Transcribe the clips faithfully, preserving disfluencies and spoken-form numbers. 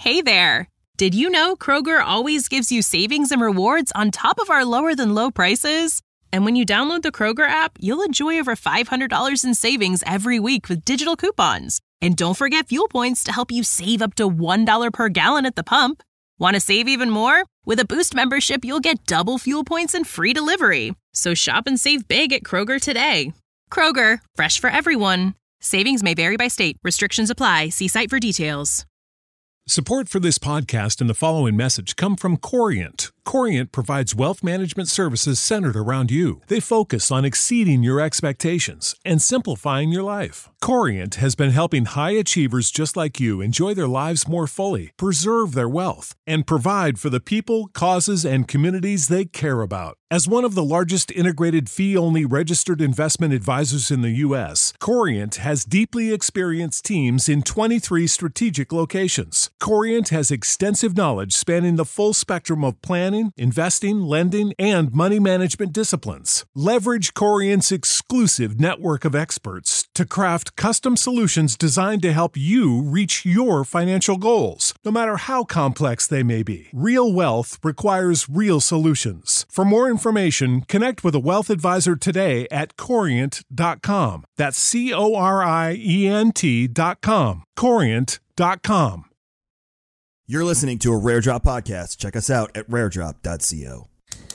Hey there! Did you know Kroger always gives you savings and rewards on top of our lower-than-low prices? And when you download the Kroger app, you'll enjoy over five hundred dollars in savings every week with digital coupons. And don't forget fuel points to help you save up to one dollar per gallon at the pump. Want to save even more? With a Boost membership, you'll get double fuel points and free delivery. So shop and save big at Kroger today. Kroger, fresh for everyone. Savings may vary by state. Restrictions apply. See site for details. Support for this podcast and the following message come from Corient. Corient provides wealth management services centered around you. They focus on exceeding your expectations and simplifying your life. Corient has been helping high achievers just like you enjoy their lives more fully, preserve their wealth, and provide for the people, causes, and communities they care about. As one of the largest integrated fee-only registered investment advisors in the U S, Corient has deeply experienced teams in twenty-three strategic locations. Corient has extensive knowledge spanning the full spectrum of planning, investing, lending, and money management disciplines. Leverage Corient's exclusive network of experts to craft custom solutions designed to help you reach your financial goals, no matter how complex they may be. Real wealth requires real solutions. For more information, connect with a wealth advisor today at corient dot com. That's C O R I E N T dot com. corient dot com. You're listening to a Rare Drop podcast. Check us out at rare drop dot co.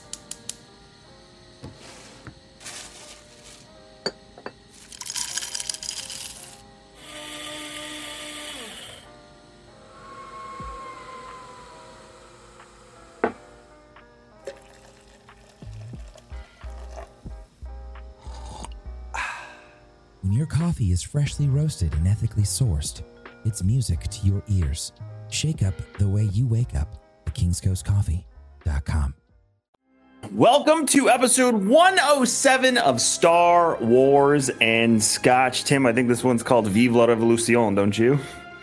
When your coffee is freshly roasted and ethically sourced, it's music to your ears. Shake up the way you wake up at kings coast coffee dot com. Welcome to episode one oh seven of Star Wars and Scotch. Tim, I think this one's called Vive la Revolution, don't you?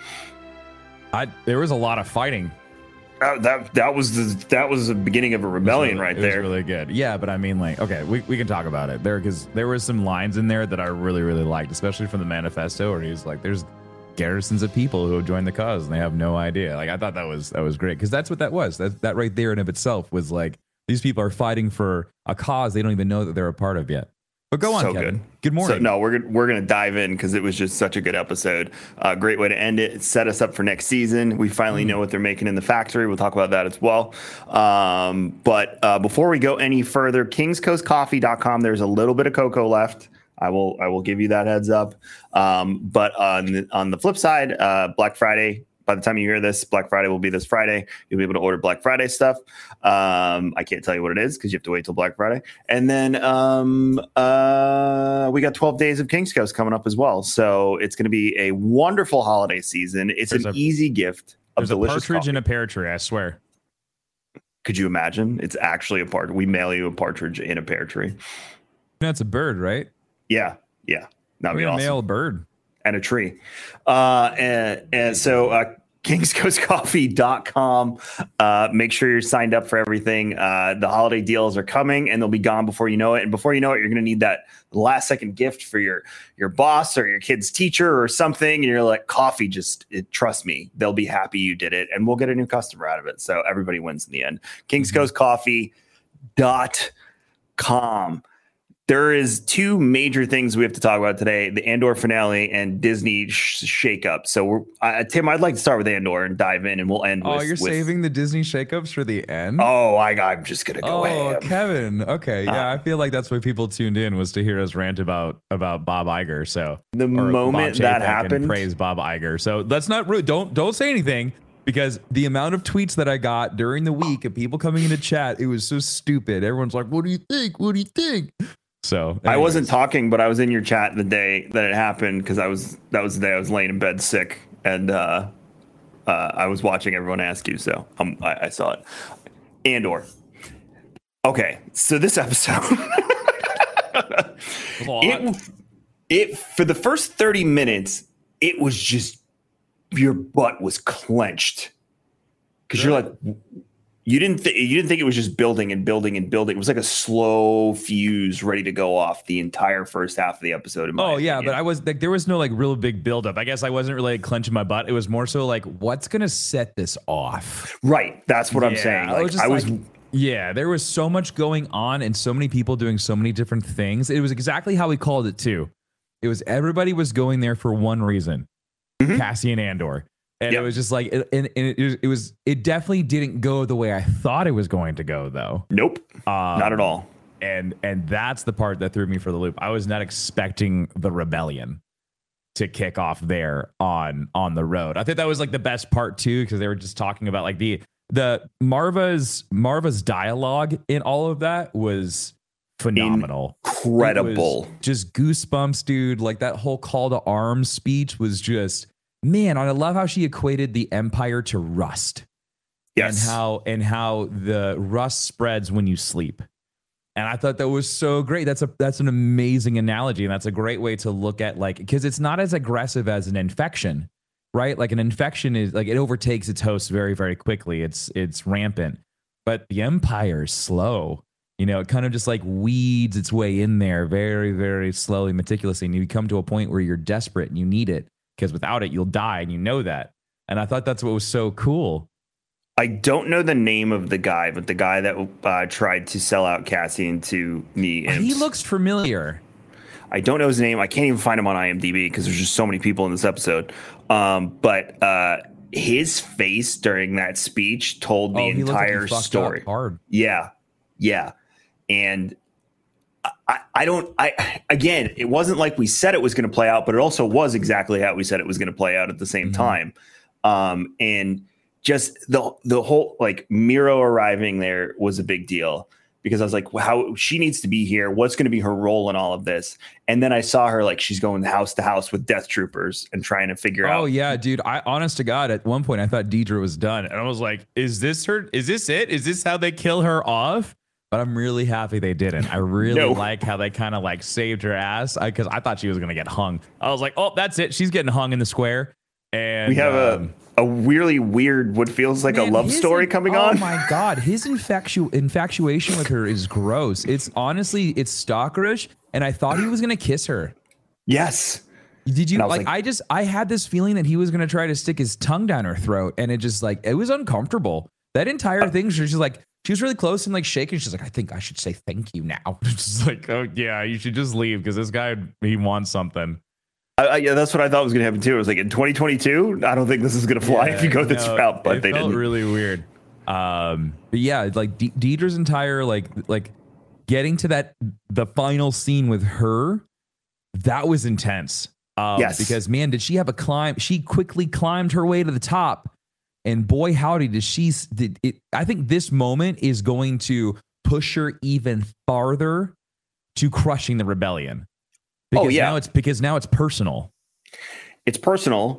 I there was a lot of fighting. Uh, that that was the that was the beginning of a rebellion really, right it there. It was really good. Yeah, but I mean, like, okay, we, we can talk about it there because there were some lines in there that I really really liked, especially from the manifesto, where he's like, "There's garrisons of people who have joined the cause and they have no idea." Like, I thought that was that was great because that's what that was. That that right there in of itself was like, these people are fighting for a cause they don't even know that they're a part of yet. But go on, so Kevin. Good. Good morning. So, no, we're gonna, we're going to dive in because it was just such a good episode. Uh, great way to end it. It set us up for next season. We finally mm. know what they're making in the factory. We'll talk about that as well. Um, but uh, before we go any further, kings coast coffee dot com. There's a little bit of cocoa left. I will I will give you that heads up. Um, but on the, on the flip side, uh, Black Friday. By the time you hear this, Black Friday will be this Friday. You'll be able to order Black Friday stuff. Um, I can't tell you what it is because you have to wait till Black Friday. And then um, uh, we got twelve days of Kings Coast coming up as well. So it's going to be a wonderful holiday season. It's there's an a, easy gift of there's delicious a partridge coffee. in a pear tree, I swear. Could you imagine? It's actually a partridge. We mail you a partridge in a pear tree. That's a bird, right? Yeah, yeah. That'd be awesome. Mail a bird. And a tree. Uh, and, and so uh, kings coast coffee dot com. Uh, make sure you're signed up for everything. Uh, the holiday deals are coming and they'll be gone before you know it. And before you know it, you're going to need that last second gift for your, your boss or your kid's teacher or something. And you're like, coffee, just it, trust me, they'll be happy you did it. And we'll get a new customer out of it. So everybody wins in the end. kings coast coffee dot com. There is two major things we have to talk about today: the Andor finale and Disney sh- shakeup. So, we're, uh, Tim, I'd like to start with Andor and dive in, and we'll end. Oh, with, you're with, saving the Disney shakeups for the end? Oh, I, I'm just gonna go. Oh, ham. Kevin. Okay, yeah, uh, I feel like that's why people tuned in was to hear us rant about about Bob Iger. So the moment that happened, praise Bob Iger. So let's not don't don't say anything. Because the amount of tweets that I got during the week of people coming into chat, it was so stupid. Everyone's like, "What do you think? What do you think?" So anyways. I wasn't talking, but I was in your chat the day that it happened because I was that was the day I was laying in bed sick, and uh, uh, I was watching everyone ask you. So um, I, I saw it. Andor. Okay, so this episode, it, it for the first thirty minutes, it was just your butt was clenched because you're like, You didn't th- you didn't think it was just building and building and building. It was like a slow fuse ready to go off the entire first half of the episode. In my oh yeah, opinion. but I was like, there was no like real big buildup. I guess I wasn't really like, clenching my butt. It was more so like, what's gonna set this off? Right. That's what I'm Yeah, saying. I Like, was just I was. like- Yeah, there was so much going on and so many people doing so many different things. It was exactly how we called it too. It was everybody was going there for one reason, Mhm. Cassian Andor. And Yep. it was just like, it, and, and it, was, it was, it definitely didn't go the way I thought it was going to go though. Nope. Um, Not at all. And, and that's the part that threw me for the loop. I was not expecting the rebellion to kick off there on, on the road. I think that was like the best part too, because they were just talking about like the, the Marva's, Marva's dialogue in all of that was phenomenal. Incredible. It was just goosebumps, dude. Like that whole call to arms speech was just, man, I love how she equated the Empire to rust. Yes. And how and how the rust spreads when you sleep. And I thought that was so great. That's a that's an amazing analogy. And that's a great way to look at like, because it's not as aggressive as an infection, right? Like an infection is like it overtakes its host very, very quickly. It's it's rampant. But the Empire is slow. You know, it kind of just like weeds its way in there very, very slowly, meticulously. And you come to a point where you're desperate and you need it, because without it, you'll die. And you know that. And I thought that's what was so cool. I don't know the name of the guy, but the guy that uh, tried to sell out Cassian to the imps. He looks familiar. I don't know his name. I can't even find him on IMDb because there's just so many people in this episode. Um, but uh, his face during that speech told the Oh, he looked like he entire fucked story. up hard. Yeah, yeah, and I, I don't. I again, it wasn't like we said it was going to play out, but it also was exactly how we said it was going to play out at the same Mhm. time. Um, and just the the whole like Miro arriving there was a big deal. Because I was like, well, how she needs to be here. What's going to be her role in all of this? And then I saw her like she's going house to house with death troopers and trying to figure out. Oh yeah, dude. I honest to God, at one point I thought Deidre was done, and I was like, "Is this her? Is this it? Is this how they kill her off?" But I'm really happy they didn't. I really No. like how they kind of like saved her ass, because I, I thought she was gonna get hung. I was like, "Oh, that's it. She's getting hung in the square." And we have um, a a really weird, what feels like man, a love his story in- coming oh on. Oh my God, his infactu- infatuation with her is gross. It's honestly, it's stalkerish, and I thought he was gonna kiss her. Yes. Did you And I was like, like- I just I had this feeling that he was gonna try to stick his tongue down her throat, and it just like it was uncomfortable. That entire thing, she was just like she was really close and like shaking. She's like, I think I should say thank you now. Just like, oh yeah, you should just leave because this guy he wants something. I, I, yeah, that's what I thought was going to happen too. It was like in twenty twenty-two, I don't think this is going to fly if you go this no, route, but it they felt didn't. really weird. Um, but yeah, like De- Deidre's entire like like getting to that the final scene with her, that was intense. Um, Yes. because man, did she have a climb? She quickly climbed her way to the top, and boy, howdy, did she! Did it? I think this moment is going to push her even farther to crushing the rebellion. Because Oh, yeah. now it's because now it's personal. It's personal.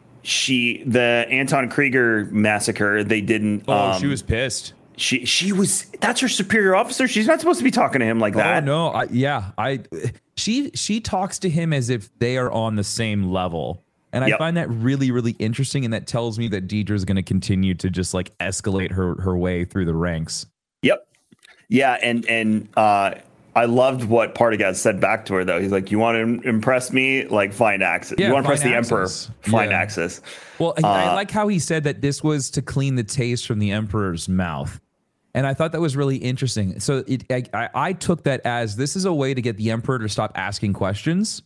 She, the Anton Krieger massacre, they didn't. Oh, um, she was pissed. She, she was. That's her superior officer. She's not supposed to be talking to him like that. Oh no, I, yeah, I. She she talks to him as if they are on the same level, and I Yep. find that really really interesting, and that tells me that Deidre is going to continue to just like escalate her her way through the ranks. Yep. Yeah, and and uh, I loved what Partagas said back to her though. He's like, "You want to impress me? Like, find Axis. Yeah, you want to impress find the Axis. Emperor? Find Yeah. Axis." Well, I, I Uh, like how he said that this was to clean the taste from the Emperor's mouth. And I thought that was really interesting. So it, I, I, I took that as this is a way to get the Emperor to stop asking questions.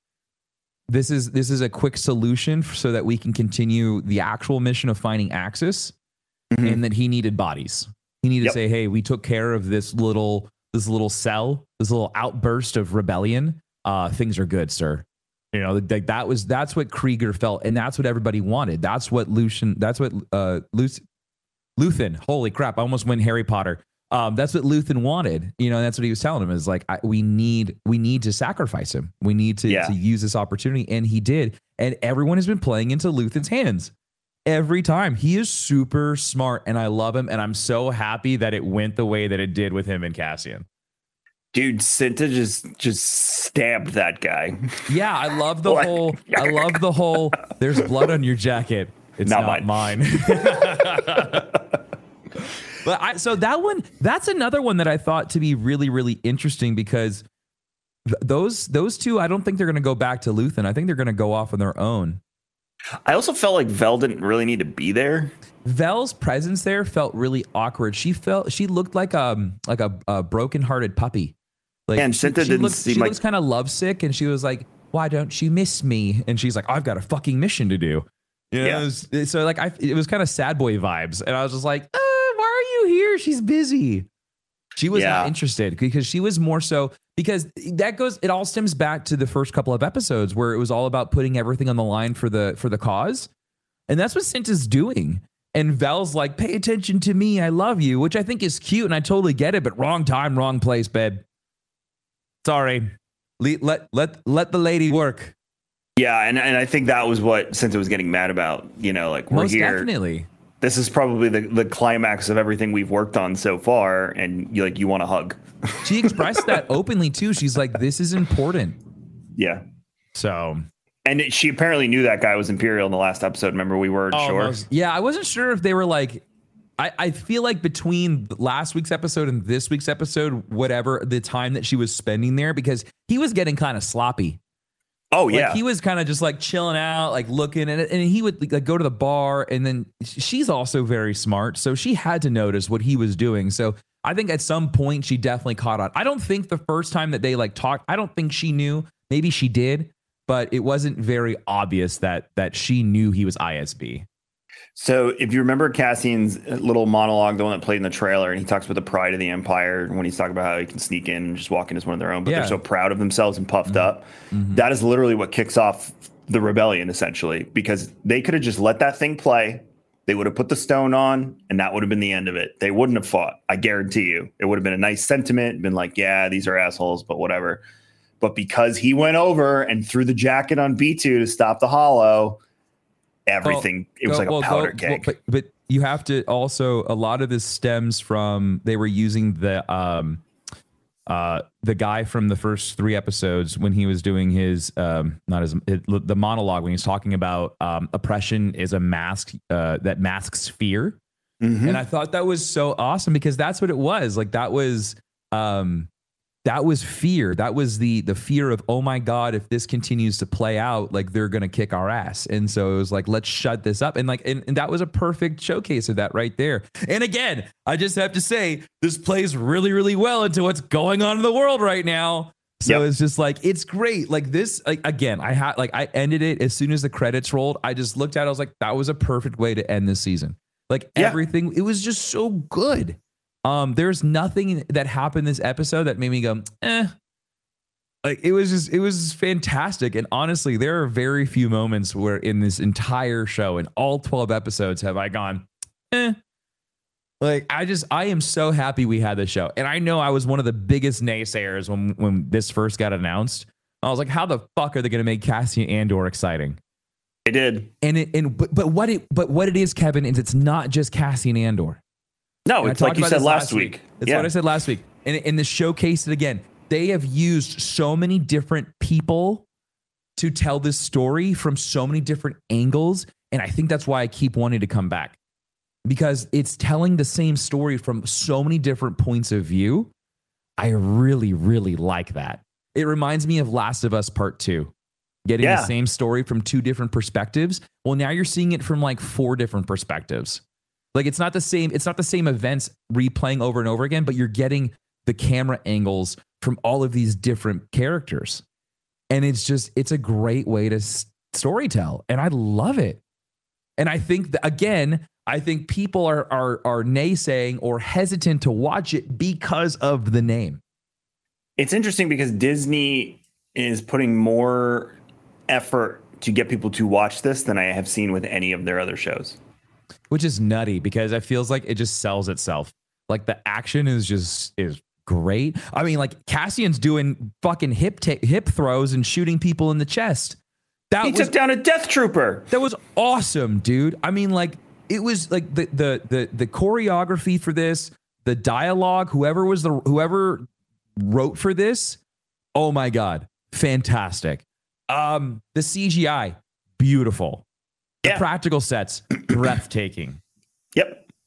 This is this is a quick solution so that we can continue the actual mission of finding Axis, Mhm. and that he needed bodies. He needed Yep. to say, "Hey, we took care of this little this little cell, this little outburst of rebellion. Uh, things are good, sir." You know, like that was that's what Krieger felt, and that's what everybody wanted. That's what Lucian. That's what uh, Luc- Luthen. Holy crap! I almost went Harry Potter. Um, that's what Luthen wanted. You know, and that's what he was telling him is like, I, we need we need to sacrifice him. We need to, Yeah. to use this opportunity, and he did. And everyone has been playing into Luthen's hands every time. He is super smart, and I love him, and I'm so happy that it went the way that it did with him and Cassian. Dude, Cinta just just stabbed that guy. Yeah, I love the Like- whole. I love the whole. There's blood on your jacket. It's Not not, mine. mine. But I, so that one, that's another one that I thought to be really, really interesting because th- those those two, I don't think they're going to go back to Luthen. I think they're going to go off on their own. I also felt like Vel didn't really need to be there. Vel's presence there felt really awkward. She felt she looked like um like a, a broken-hearted puppy. Like, and Cinta she, she didn't looked, seem she like looks kind of lovesick, and she was like, "Why don't you miss me?" And she's like, "I've got a fucking mission to do." You know, Yeah. it was, so like I, it was kind of sad boy vibes, and I was just like, uh, "Why are you here? She's busy." She was Yeah. not interested because she was more so because that goes. It all stems back to the first couple of episodes where it was all about putting everything on the line for the for the cause, and that's what Cinta's doing. And Vel's like, "Pay attention to me, I love you," which I think is cute, and I totally get it. But wrong time, wrong place, babe. Sorry, let let let, let the lady work. Yeah, and, and I think that was what Cinta was getting mad about. You know, like we're Most here. definitely. This is probably the, the climax of everything we've worked on so far, and you like you want a hug. She expressed that openly too. She's like, "This is important." Yeah. So, And it, she apparently knew that guy was Imperial in the last episode. Remember, we weren't sure. almost- yeah, I wasn't sure if they were like. I, I feel like between last week's episode and this week's episode, whatever the time that she was spending there, because he was getting kind of sloppy. Oh Like, yeah, he was kind of just like chilling out, like looking at it, and he would like go to the bar, and then she's also very smart, so she had to notice what he was doing. So I think at some point she definitely caught on. I don't think the first time that they like talked, I don't think she knew. Maybe she did, but it wasn't very obvious that that she knew he was I S B. So if you remember Cassian's little monologue, the one that played in the trailer, and he talks about the pride of the Empire when he's talking about how he can sneak in and just walk in as one of their own, but Yeah. they're so proud of themselves and puffed Mm-hmm. up. Mm-hmm. That is literally what kicks off the rebellion, essentially, because they could have just let that thing play. They would have put the stone on, and that would have been the end of it. They wouldn't have fought. I guarantee you. It would have been a nice sentiment, been like, yeah, these are assholes, but whatever. But because he went over and threw the jacket on B two to stop the Hollow, everything, it was Go- like well, a powder go- cake. well, but but you have to also, a lot of this stems from they were using the um uh the guy from the first three episodes when he was doing his um not his it, the monologue when he's talking about um oppression is a mask uh that masks fear. Mhm. And I thought that was so awesome because that's what it was. Like that was um that was fear. That was the the fear of, oh my God, if this continues to play out, like they're gonna kick our ass. And so it was like, let's shut this up. And like, and, and that was a perfect showcase of that right there. And again, I just have to say, this plays really, really well into what's going on in the world right now. So Yep. it's just like, it's great. Like this, like again, I had like I ended it as soon as the credits rolled. I just looked at it, I was like, that was a perfect way to end this season. Like Yeah. everything, it was just so good. Um, there's nothing that happened this episode that made me go, eh. Like it was just, it was fantastic. And honestly, there are very few moments where in this entire show, in all twelve episodes, have I gone, eh. Like I just, I am so happy we had this show. And I know I was one of the biggest naysayers when when this first got announced. I was like, how the fuck are they going to make Cassian Andor exciting? They did. And it, and but, but what it, but what it is, Kevin, is it's not just Cassian Andor. No, And I it's like talked you about said this last week. That's Yeah. what I said last week. And in this showcase it again, they have used so many different people to tell this story from so many different angles. And I think that's why I keep wanting to come back, because it's telling the same story from so many different points of view. I really, really like that. It reminds me of Last of Us Part Two, getting Yeah. the same story from two different perspectives. Well, now you're seeing it from like four different perspectives. Like it's not the same, it's not the same events replaying over and over again, but you're getting the camera angles from all of these different characters. And it's just, it's a great way to s- storytell. And I love it. And I think that, again, I think people are, are, are naysaying or hesitant to watch it because of the name. It's interesting because Disney is putting more effort to get people to watch this than I have seen with any of their other shows. Which is nutty because it feels like it just sells itself. Like the action is just is great. I mean, like Cassian's doing fucking hip ta- hip throws and shooting people in the chest. That He was took down a Death Trooper. that was awesome, dude. I mean, like it was like the the the the choreography for this, the dialogue, whoever was the whoever wrote for this, oh my god, fantastic. Um, the C G I, beautiful. The Yeah. practical sets, breathtaking. Yep.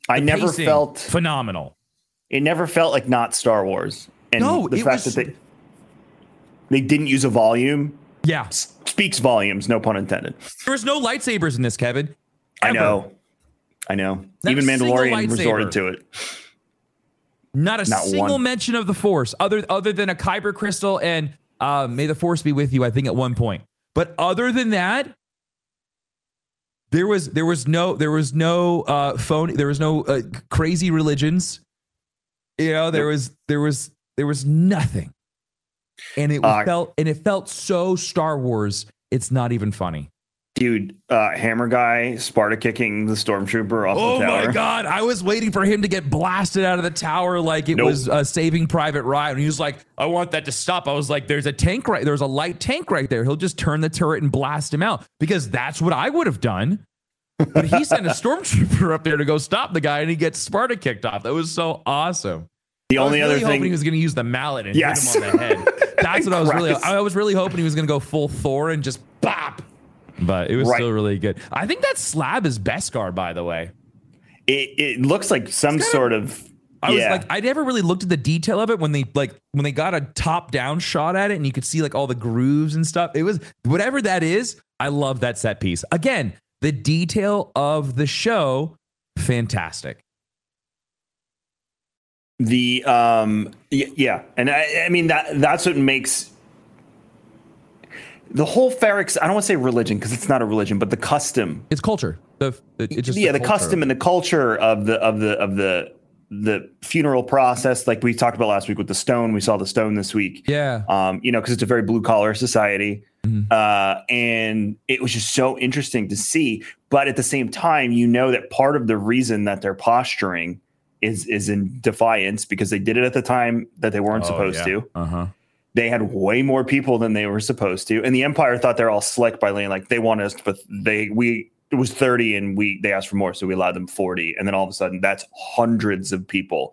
I never pacing, felt phenomenal. It never felt like not Star Wars. And No, the it fact was- that they they didn't use a volume Yeah. s- speaks volumes, no pun intended. There was no lightsabers in this, Kevin. I Ever. know. I know. Not Even a single Mandalorian resorted lightsaber. to it. Not a Not single one. mention of the Force, other other than a Kyber crystal and uh, "May the Force be with you." I think at one point, but other than that, there was there was no there was no uh, phone. There was no uh, crazy religions. You know, there was there was there was nothing, and it Uh, felt and it felt so Star Wars. It's not even funny. Dude, uh, Hammer Guy Sparta kicking the stormtrooper off Oh the tower. my God. I was waiting for him to get blasted out of the tower like it Nope. was uh, Saving Private Ryan. And he was like, I want that to stop. I was like, there's a tank right there's a light tank right there. He'll just turn the turret and blast him out because that's what I would have done. But he sent a stormtrooper up there to go stop the guy and he gets Sparta kicked off. That was so awesome. The I was only really other hoping thing he was going to use the mallet and Yes. hit him on the head. That's what I was really Christ. I was really hoping he was going to go full Thor and just bop. But it was Right. still really good. I think that slab is Beskar, by the way. it, it looks like some sort of I was yeah. like, I never really looked at the detail of it when they like when they got a top down shot at it and you could see like all the grooves and stuff. It was whatever that is. I love that set piece. Again, the detail of the show, fantastic. The um y- yeah, and I, I mean that that's what makes the whole Ferrix. I don't want to say religion because it's not a religion, but the custom. It's culture. The it, it's just yeah, the, culture. custom and the culture of the of the of the the funeral process, like we talked about last week with the stone. We saw the stone this week. Yeah. Um, you know, because it's a very blue collar society. Mhm. Uh, and it was just so interesting to see. But at the same time, you know that part of the reason that they're posturing is is in defiance because they did it at the time that they weren't Oh, supposed yeah. to. Uh-huh. They had way more people than they were supposed to, and the Empire thought they're all slick by laying like they want us, but they we it was thirty and we they asked for more, so we allowed them forty, and then all of a sudden that's hundreds of people.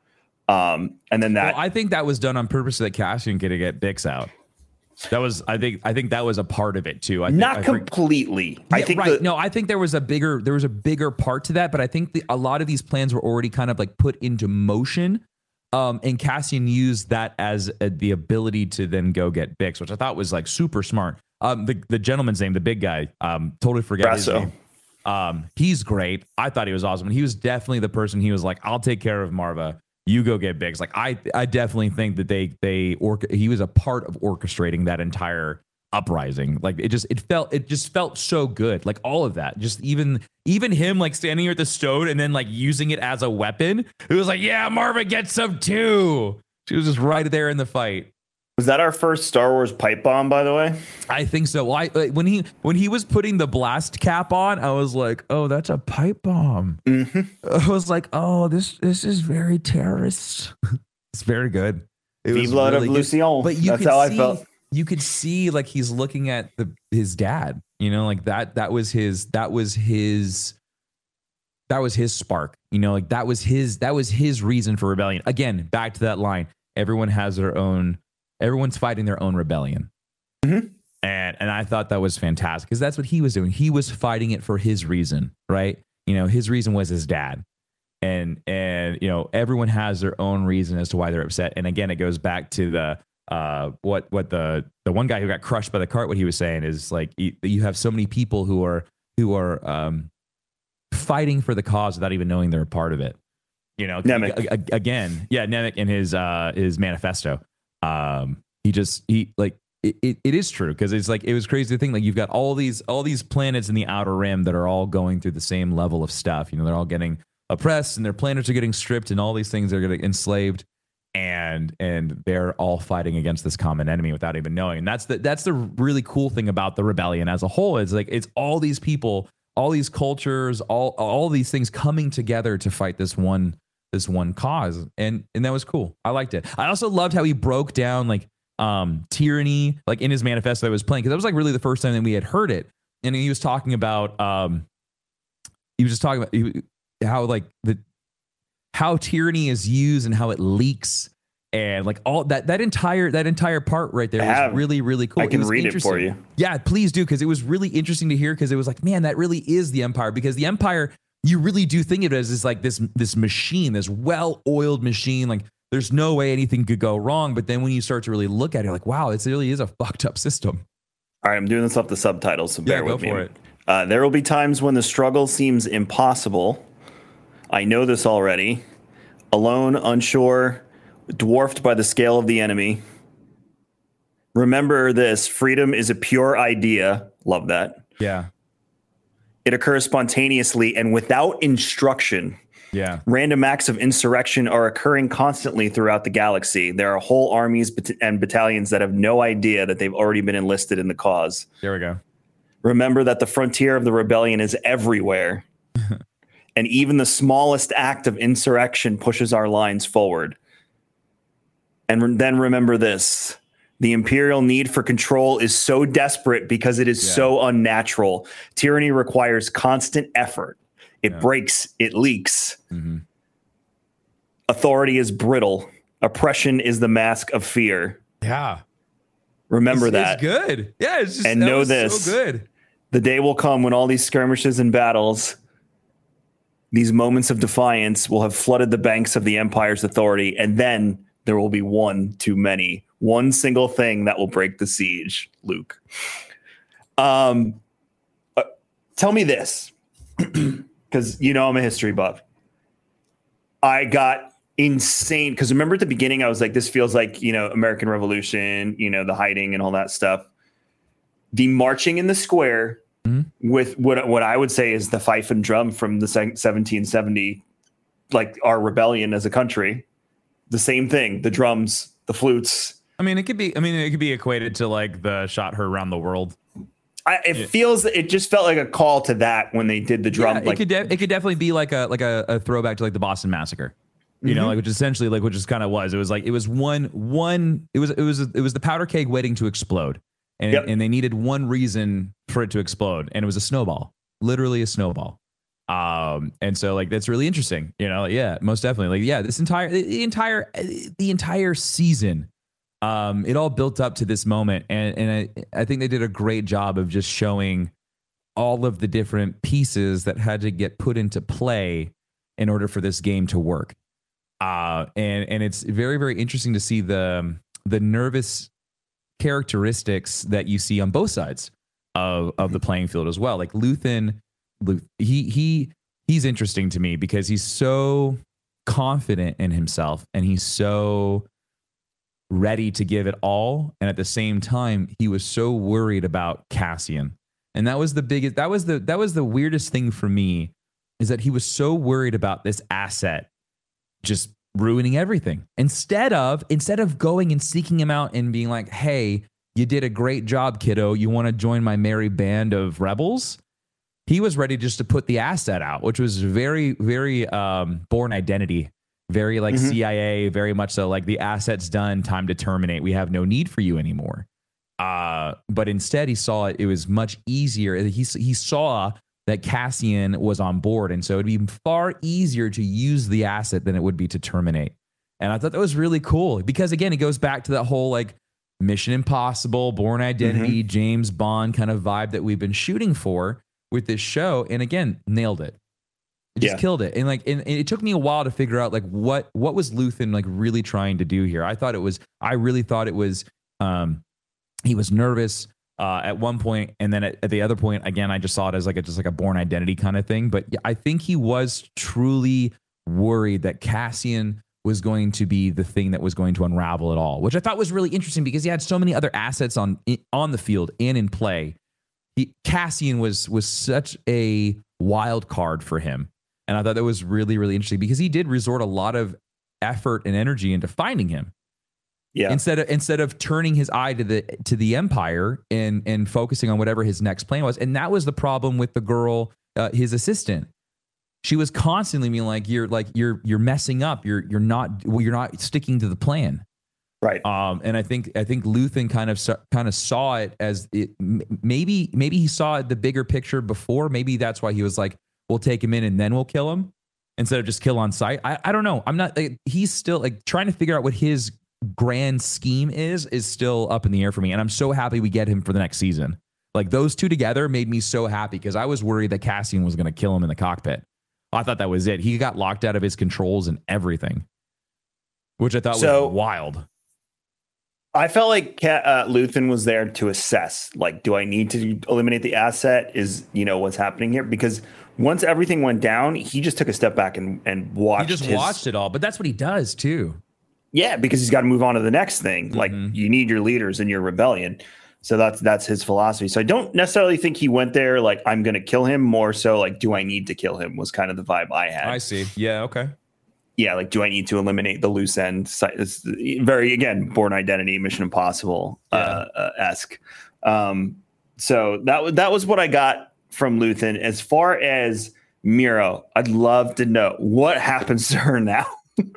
Um, and then that Well, I think that was done on purpose so that Cassian could get Bix out. That was, I think, I think that was a part of it too. I think, not I think- completely. I Yeah, think right. the- no, I think there was a bigger there was a bigger part to that, but I think the, a lot of these plans were already kind of like put into motion. Um, and Cassian used that as uh the ability to then go get Bix, which I thought was like super smart. Um, the the gentleman's name, the big guy, um, totally forget his Brasso. name. Um, he's great. I thought he was awesome, and he was definitely the person. He was like, "I'll take care of Marva. You go get Biggs." Like I, I definitely think that they they or he was a part of orchestrating that entire uprising. Like it just it felt it just felt so good. Like all of that, just even even him like standing here at the stone and then like using it as a weapon. It was like, yeah, Marva gets some too. She was just right there in the fight. was that our first Star Wars pipe bomb, by the way? I think so. Well, I, like, when he when he was putting the blast cap on, I was like, "Oh, that's a pipe bomb." Mm-hmm. I was like, "Oh, this this is very terrorist." It's very good. It Vive la really good. revolution. But you That's could how I see, felt. You could see like he's looking at the his dad. You know, like that. That was his. That was his. That was his spark. You know, like that was his. That was his reason for rebellion. Again, back to that line. Everyone has their own. Everyone's fighting their own rebellion. Mm-hmm. And and I thought that was fantastic because that's what he was doing. He was fighting it for his reason, right? You know, his reason was his dad. And and you know, everyone has their own reason as to why they're upset. And again, it goes back to the uh what what the the one guy who got crushed by the cart, what he was saying is like you, you have so many people who are who are um fighting for the cause without even knowing they're a part of it. You know, Nemec. a- a- again, yeah, Nemec in his uh his manifesto. Um he just he like It, it, it is true because it's like it was crazy to think like you've got all these all these planets in the outer rim that are all going through the same level of stuff. You know, they're all getting oppressed and their planets are getting stripped and all these things are getting enslaved, and and they're all fighting against this common enemy without even knowing. And that's the that's the really cool thing about the rebellion as a whole. Is like it's all these people, all these cultures, all all these things coming together to fight this one this one cause, and and that was cool. I liked it. I also loved how he broke down like. um tyranny like in his manifesto that I was playing because that was like really the first time that we had heard it, and he was talking about um he was just talking about he, how like the how tyranny is used and how it leaks and like all that that entire that entire part right there I was have. really really cool. I can was read it for interesting. you. Yeah, please do, because it was really interesting to hear because it was like, man, that really is the Empire, because the Empire you really do think of it as this like this this machine, this well-oiled machine. Like there's no way anything could go wrong. But then when you start to really look at it, you're like, wow, it really is a fucked up system. All right, I'm doing this off the subtitles, so bear yeah, with go me. for it. Uh, there will be times when the struggle seems impossible. I know this already. Alone, unsure, dwarfed by the scale of the enemy. Remember this, freedom is a pure idea. Love that. Yeah. It occurs spontaneously and without instruction. Yeah. Random acts of insurrection are occurring constantly throughout the galaxy. There are whole armies bat- and battalions that have no idea that they've already been enlisted in the cause. There we go. Remember that the frontier of the rebellion is everywhere. And even the smallest act of insurrection pushes our lines forward. And re- then remember this. The imperial need for control is so desperate because it is yeah. so unnatural. Tyranny requires constant effort. It yeah. breaks, it leaks. Mm-hmm. Authority is brittle. Oppression is the mask of fear. Yeah. Remember it's, that. It's good. Yeah, it's just and know this. So good. The day will come when all these skirmishes and battles, these moments of defiance will have flooded the banks of the Empire's authority, and then there will be one too many. One single thing that will break the siege, Luke. Um, uh, tell me this, because you know I'm a history buff. I got insane, because remember at the beginning I was like, this feels like, you know, American Revolution, you know, the hiding and all that stuff. The marching in the square mm-hmm. with what what I would say is the fife and drum from the seventeen seventy, like our rebellion as a country. The same thing, the drums, the flutes. I mean, it could be. I mean, it could be equated to like the shot heard around the world. I, it yeah. feels. It just felt like a call to that when they did the drum. Yeah, like, it could. De- it could definitely be like a like a, a throwback to like the Boston Massacre. You mm-hmm. know, like which essentially like which just kind of was. It was like it was one one. It was it was it was the powder keg waiting to explode, and yep. and they needed one reason for it to explode, and it was a snowball, literally a snowball. Um, and so like that's really interesting. You know, yeah, most definitely. Like yeah, this entire the entire the entire season. Um, it all built up to this moment, and and I, I think they did a great job of just showing all of the different pieces that had to get put into play in order for this game to work. Uh, and and it's very very interesting to see the the nervous characteristics that you see on both sides of of the playing field as well. Like Luthen, Luth, he he he's interesting to me because he's so confident in himself and he's so ready to give it all, and at the same time he was so worried about Cassian. And that was the biggest that was the that was the weirdest thing for me, is that he was so worried about this asset just ruining everything, instead of instead of going and seeking him out and being like, hey, you did a great job, kiddo, you want to join my merry band of rebels. He was ready just to put the asset out, which was very very um Bourne Identity. Very like mm-hmm. C I A, very much so like the asset's done, time to terminate. We have no need for you anymore. Uh, but instead he saw it, it was much easier. He, he saw that Cassian was on board. And so it'd be far easier to use the asset than it would be to terminate. And I thought that was really cool because again, it goes back to that whole like Mission Impossible, Bourne Identity, mm-hmm. James Bond kind of vibe that we've been shooting for with this show. And again, nailed it. It just yeah. killed it. And like, and, and it took me a while to figure out like what, what was Luthen like really trying to do here? I thought it was, I really thought it was, um, he was nervous uh, at one point, and then at, at the other point, again, I just saw it as like a, just like a Bourne Identity kind of thing. But I think he was truly worried that Cassian was going to be the thing that was going to unravel it all, which I thought was really interesting because he had so many other assets on, on the field and in play. He, Cassian was, was such a wild card for him. And I thought that was really, really interesting because he did resort a lot of effort and energy into finding him. Yeah. Instead of instead of turning his eye to the to the Empire and and focusing on whatever his next plan was. And that was the problem with the girl, uh, his assistant. She was constantly being like, "You're like you're you're messing up. You're you're not well, you're not sticking to the plan." Right. Um. And I think I think Luthen kind of kind of saw it as it maybe maybe he saw the bigger picture before. Maybe that's why he was like, we'll take him in and then we'll kill him instead of just kill on sight. I, I don't know. I'm not, like, he's still like trying to figure out what his grand scheme is, is still up in the air for me. And I'm so happy we get him for the next season. Like those two together made me so happy because I was worried that Cassian was going to kill him in the cockpit. I thought that was it. He got locked out of his controls and everything, which I thought So- was wild. I felt like uh, Luthen was there to assess, like, do I need to eliminate the asset? Is, you know, what's happening here? Because once everything went down, he just took a step back and, and watched. He just his, watched it all, but that's what he does too. Yeah, because he's got to move on to the next thing. Like, Mhm. you need your leaders in your rebellion. So that's that's his philosophy. So I don't necessarily think he went there like, I'm going to kill him. More so like, do I need to kill him was kind of the vibe I had. I see. Yeah. Okay. Yeah, like, do I need to eliminate the loose end? It's very, again, Born Identity, Mission Impossible Yeah. uh, uh, esque. Um, so that was that was what I got from Luthen. As far as Miro, I'd love to know what happens to her now.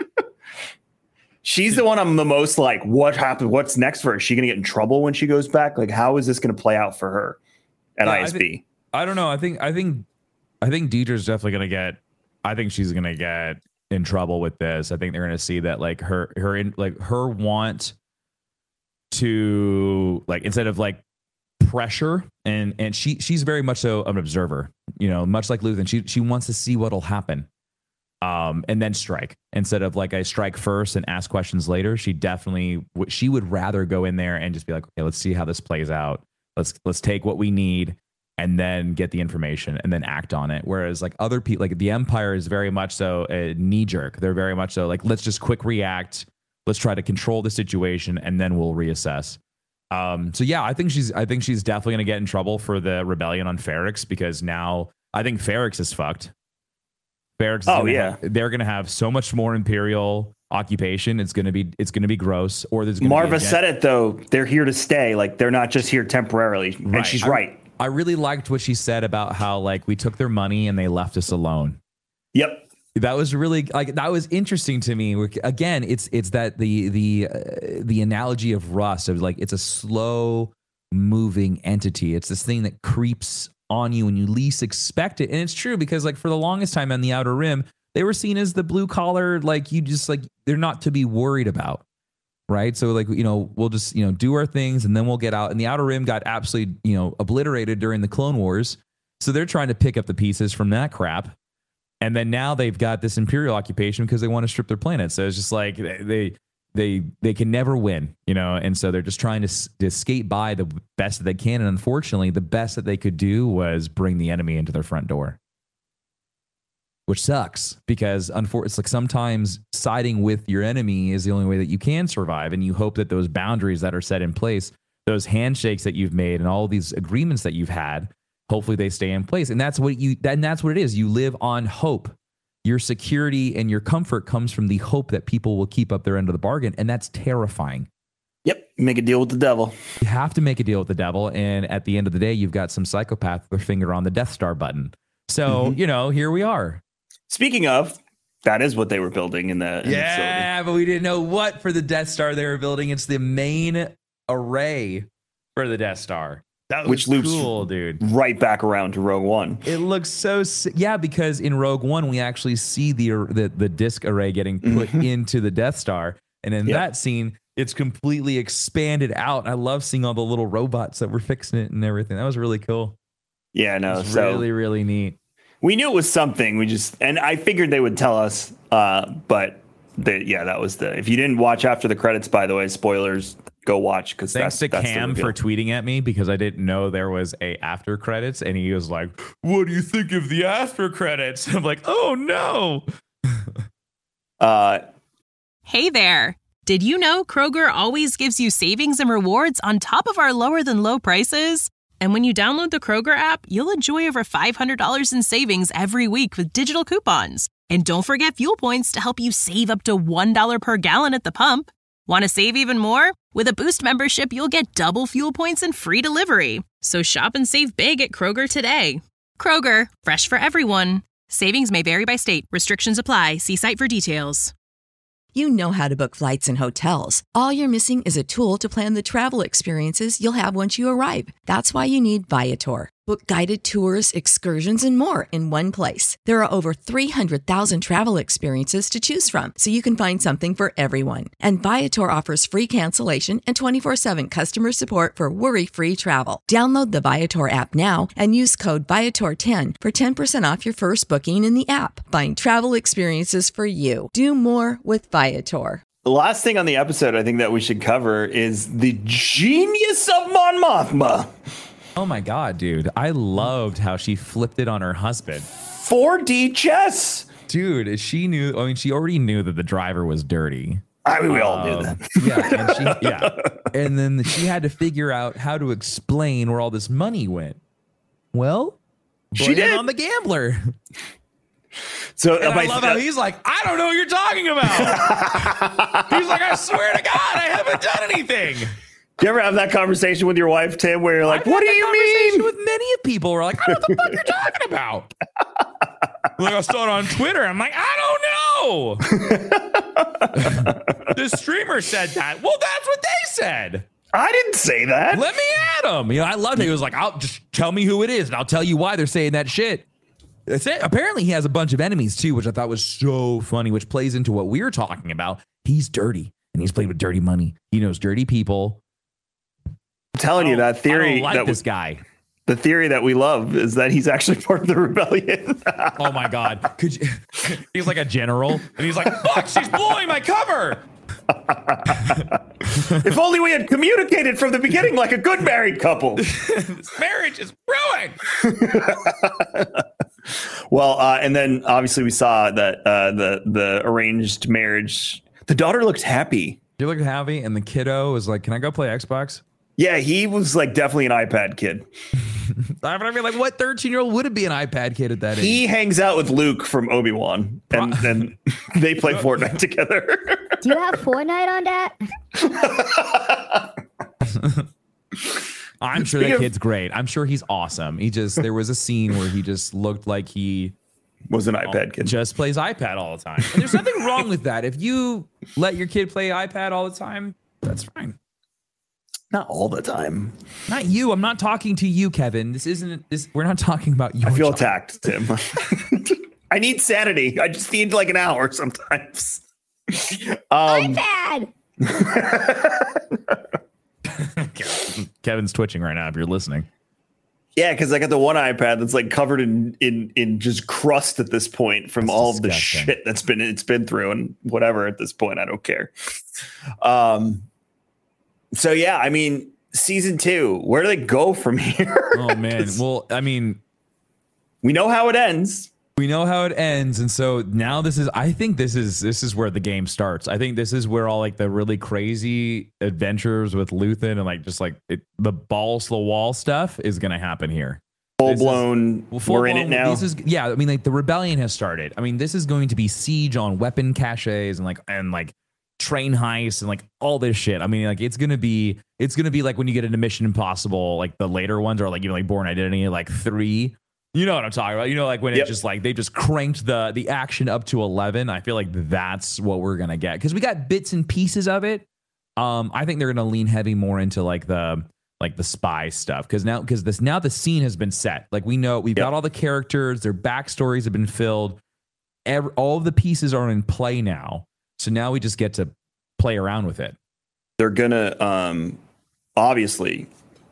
She's the one I'm the most like, what happened? What's next for her? Is she going to get in trouble when she goes back? Like, how is this going to play out for her at Yeah, I I S B? think- I don't know. I think I think I think Deidre's definitely gonna get. I think she's gonna get in trouble with this. I think they're gonna see that like her her in like her want to like instead of like pressure and and she she's very much so an observer. You know, much like Luthen, she she wants to see what'll happen. Um, and then strike instead of like I strike first and ask questions later. She definitely she would rather go in there and just be like, okay, let's see how this plays out. Let's let's take what we need and then get the information and then act on it. Whereas like other people, like the Empire is very much so a knee jerk. They're very much so like, let's just quick react. Let's try to control the situation and then we'll reassess. Um, so yeah, I think she's I think she's definitely gonna get in trouble for the rebellion on Ferrix because now I think Ferrix is fucked. Ferrix is Oh, gonna yeah. have, they're gonna have so much more Imperial occupation. It's gonna be it's gonna be gross. Or there's gonna Marva be a gen- said it though. They're here to stay. Like, they're not just here temporarily. And Right. she's I- right. I really liked what she said about how like we took their money and they left us alone. Yep. That was really like that was interesting to me. Again, it's it's that the the uh, the analogy of rust of like it's a slow moving entity. It's this thing that creeps on you when you least expect it, and it's true because like for the longest time on the Outer Rim, they were seen as the blue collar, like you just like they're not to be worried about. Right. So like, you know, we'll just, you know, do our things and then we'll get out. And the Outer Rim got absolutely, you know, obliterated during the Clone Wars. So they're trying to pick up the pieces from that crap. And then now they've got this Imperial occupation because they want to strip their planet. So it's just like they they they can never win, you know. And so they're just trying to, to skate by the best that they can. And unfortunately, the best that they could do was bring the enemy into their front door. Which sucks because unfor- it's like sometimes siding with your enemy is the only way that you can survive. And you hope that those boundaries that are set in place, those handshakes that you've made and all these agreements that you've had, hopefully they stay in place. And that's what you, and that's what it is. You live on hope. Your security and your comfort comes from the hope that people will keep up their end of the bargain. And that's terrifying. Yep. Make a deal with the devil. You have to make a deal with the devil. And at the end of the day, you've got some psychopath with their finger on the Death Star button. So, Mm-hmm. you know, here we are. Speaking of, that is what they were building in the, in the Yeah, facility. but we didn't know what for the Death Star they were building. It's the main array for the Death Star. That was Which loops cool, dude. right back around to Rogue One. It looks so si- yeah, because in Rogue One we actually see the the, the disc array getting put into the Death Star, and in Yep. that scene it's completely expanded out. I love seeing all the little robots that were fixing it and everything. That was really cool. Yeah, no. It was So really really neat. we knew it was something. We just, and I figured they would tell us. Uh, but the, yeah, that was the. If you didn't watch after the credits, by the way, spoilers. Go watch because Thanks that's to that's the Cam reveal. for tweeting at me because I didn't know there was a after credits, and he was like, "What do you think of the after credits?" I'm like, "Oh no!" Uh, Hey there! Did you know Kroger always gives you savings and rewards on top of our lower than low prices? And when you download the Kroger app, you'll enjoy over five hundred dollars in savings every week with digital coupons. And don't forget fuel points to help you save up to one dollar per gallon at the pump. Want to save even more? With a Boost membership, you'll get double fuel points and free delivery. So shop and save big at Kroger today. Kroger, fresh for everyone. Savings may vary by state. Restrictions apply. See site for details. You know how to book flights and hotels. All you're missing is a tool to plan the travel experiences you'll have once you arrive. That's why you need Viator. Book guided tours, excursions, and more in one place. There are over three hundred thousand travel experiences to choose from, so you can find something for everyone. And Viator offers free cancellation and twenty-four seven customer support for worry-free travel. Download the Viator app now and use code Viator ten for ten percent off your first booking in the app. Find travel experiences for you. Do more with Viator. The last thing on the episode I think that we should cover is the genius of Mon Mothma. Oh my God, dude. I loved how she flipped it on her husband. four D chess. Dude, she knew, I mean, she already knew that the driver was dirty. I mean, we all um, knew that. Yeah, and she, yeah. And then she had to figure out how to explain where all this money went. Well, she did. on the gambler. So and I I love how he's like, I don't know what you're talking about. He's like, I swear to God, I haven't done anything. Do you ever have that conversation with your wife, Tim, where you're like, I've what do had that you mean? conversation with many people who are like, I don't know what the fuck you're talking about. Like, I saw it on Twitter. I'm like, I don't know. The streamer said that. Well, that's what they said. I didn't say that. Let me at him. You know, I loved it. He was like, I'll just tell me who it is and I'll tell you why they're saying that shit. That's it. Apparently he has a bunch of enemies too, which I thought was so funny, which plays into what we were talking about. He's dirty and he's played with dirty money. He knows dirty people. I'm telling you that theory. I don't like that this guy. The theory that we love is that he's actually part of the rebellion. Oh my God. Could you, he's like a general and he's like, fuck, she's blowing my cover. If only we had communicated from the beginning like a good married couple. This marriage is ruined. Well, uh, and then obviously we saw that uh, the the arranged marriage. The daughter looked happy. You look happy, and the kiddo was like, "Can I go play Xbox?" Yeah, he was like definitely an iPad kid. I mean, like, what thirteen-year-old wouldn't be an iPad kid at that age? He hangs out with Luke from Obi-Wan, and then they play Fortnite together. Do you have Fortnite on that? I'm sure Speaking that of- kid's great. I'm sure he's awesome. He just, there was a scene where he just looked like he Was an iPad kid. just plays iPad all the time. And there's nothing wrong with that. If you let your kid play iPad all the time, that's fine. Not all the time. Not you. I'm not talking to you, Kevin. This isn't this. We're not talking about you. I feel attacked, Tim. I need sanity. I just need like an hour sometimes. Um, iPad. Kevin's twitching right now. If you're listening, yeah, because I got the one iPad that's like covered in in in just crust at this point from That's all of the disgusting. shit that's been it's been through and whatever at this point. I don't care. Um. So yeah, I mean, season two. Where do they go from here? oh man. 'Cause Well, I mean, we know how it ends. we know how it ends, and so now this is. I think this is this is where the game starts. I think this is where all like the really crazy adventures with Luthen and like just like it, the balls to the wall stuff is gonna happen here. Full This is- blown. Well, full we're in blown- it now. This is yeah. I mean, like the rebellion has started. I mean, this is going to be siege on weapon caches and like and like train heists and like all this shit. I mean, like it's gonna be it's gonna be like when you get into Mission Impossible, like the later ones, or like even like Born Identity, like three. You know what I'm talking about? You know, like when Yep. it just like they just cranked the the action up to eleven. I feel like that's what we're gonna get because we got bits and pieces of it. Um, I think they're gonna lean heavy more into like the like the spy stuff because now because this now the scene has been set. Like we know we've Yep. got all the characters, their backstories have been filled. Every, all of the pieces are in play now. So now we just get to play around with it. They're gonna um obviously.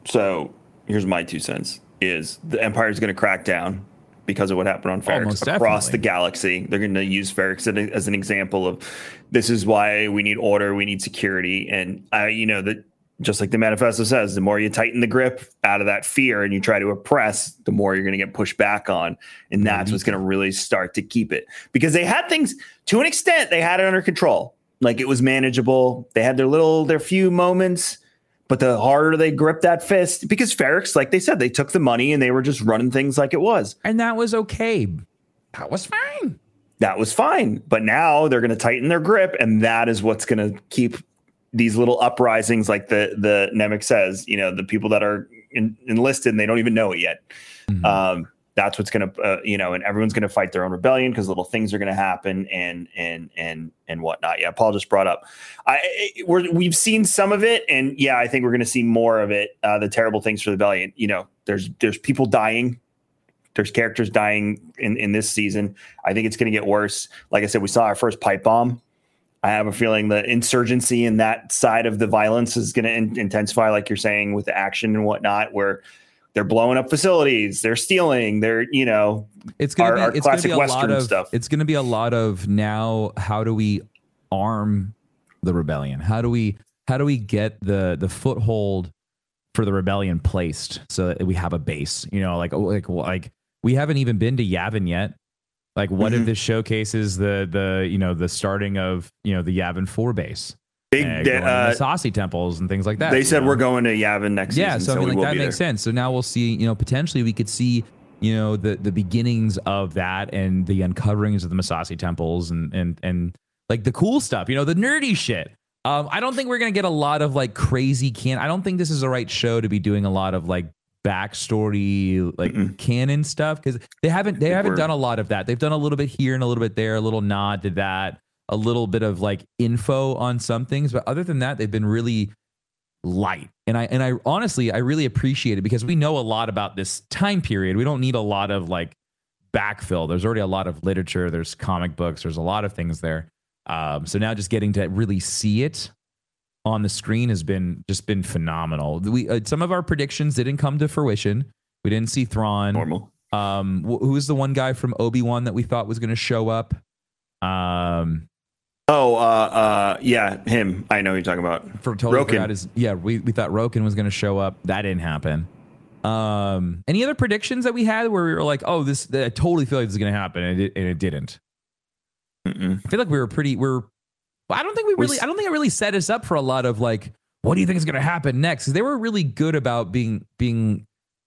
So here's my two cents: is the Empire's gonna crack down because of what happened on Ferrix most across definitely. the galaxy. They're gonna use Ferrix as an- as an example of this is why we need order, we need security, and I, you know that. Just like the manifesto says, the more you tighten the grip out of that fear and you try to oppress, the more you're going to get pushed back on. And that's what's going to really start to keep it. Because they had things, to an extent, they had it under control. Like it was manageable. They had their little, their few moments. But the harder they grip that fist, because Ferrix, like they said, they took the money and they were just running things like it was. And that was okay. That was fine. That was fine. But now they're going to tighten their grip. And that is what's going to keep these little uprisings, like the the Nemec says, you know, the people that are in, enlisted and they don't even know it yet. Mm-hmm. Um, that's what's going to, uh, you know, and everyone's going to fight their own rebellion because little things are going to happen and and and and whatnot. Yeah, Paul just brought up. I I- we're, we've seen some of it, and yeah, I think we're going to see more of it. Uh, the terrible things for the rebellion. You know, There's there's people dying. There's characters dying in, in this season. I think it's going to get worse. Like I said, we saw our first pipe bomb. I have a feeling the insurgency in that side of the violence is going to in- intensify, like you're saying, with the action and whatnot, where they're blowing up facilities, they're stealing, they're, you know, it's going our, to be, our classic be a Western lot of, stuff. It's going to be a lot of now, how do we arm the rebellion? How do we, how do we get the, the foothold for the rebellion placed so that we have a base, you know, like, like, like we haven't even been to Yavin yet. Like, what mm-hmm. if this showcases the, the, you know, the starting of, you know, the Yavin four base? Big uh, de- uh, Sassi temples and things like that. They said know? we're going to Yavin next yeah, season. so, so I mean, we like, will that makes there. sense. So now we'll see, you know, potentially we could see, you know, the the beginnings of that and the uncoverings of the Masasi temples and and and like the cool stuff, you know, the nerdy shit. Um, I don't think we're gonna get a lot of like crazy can. I don't think this is the right show to be doing a lot of like backstory, like Mm-mm. canon stuff, because they haven't they haven't done a lot of that. They've done a little bit here and a little bit there, a little nod to that, a little bit of like info on some things, but other than that, they've been really light. And I and I honestly I really appreciate it because we know a lot about this time period. We don't need a lot of like backfill. There's already a lot of literature. There's comic books. There's a lot of things there. Um, so now just getting to really see it on the screen has been just been phenomenal. We uh, some of our predictions didn't come to fruition. We didn't see Thrawn. Normal. Um, wh- who was the one guy from Obi-Wan that we thought was going to show up? Um. Oh, uh, uh, yeah, him. I know who you're talking about. For totally Roken. forgot his, yeah, we, we thought Roken was going to show up. That didn't happen. Um, any other predictions that we had where we were like, oh, this, I totally feel like this is going to happen, and it, and it didn't. Mm-mm. I feel like we were pretty. We're. I don't think we really. I don't think it really set us up for a lot of like, what do you think is going to happen next? 'Cause they were really good about being being.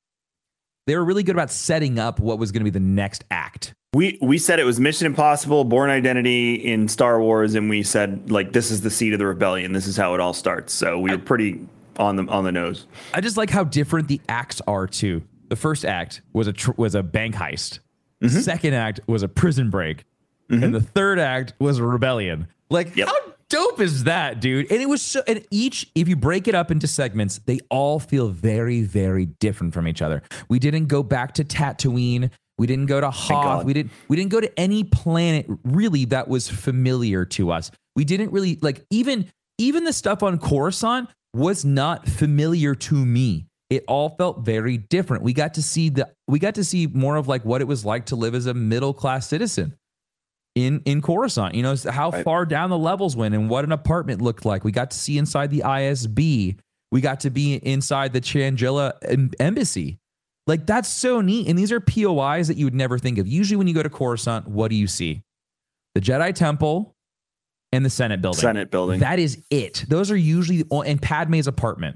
They were really good about setting up what was going to be the next act. We we said it was Mission Impossible, Born Identity in Star Wars, and we said like this is the seed of the rebellion. This is how it all starts. So we were pretty on the on the nose. I just like how different the acts are too. The first act was a tr- was a bank heist. The Mm-hmm. second act was a prison break, Mm-hmm. and the third act was a rebellion. Like Yep. how dope is that, dude? And it was so. And each, if you break it up into segments, they all feel very very different from each other. We didn't go back to Tatooine. We didn't go to Hoth. God. We didn't. We didn't go to any planet really that was familiar to us. We didn't really like even even the stuff on Coruscant was not familiar to me. It all felt very different. We got to see the. We got to see more of like what it was like to live as a middle class citizen in in Coruscant. You know how Right. far down the levels went and what an apartment looked like. We got to see inside the I S B. We got to be inside the Changilla em- embassy. Like, that's so neat. And these are P O Is that you would never think of. Usually when you go to Coruscant, what do you see? The Jedi Temple and the Senate building. Senate building. That is it. Those are usually, and Padme's apartment.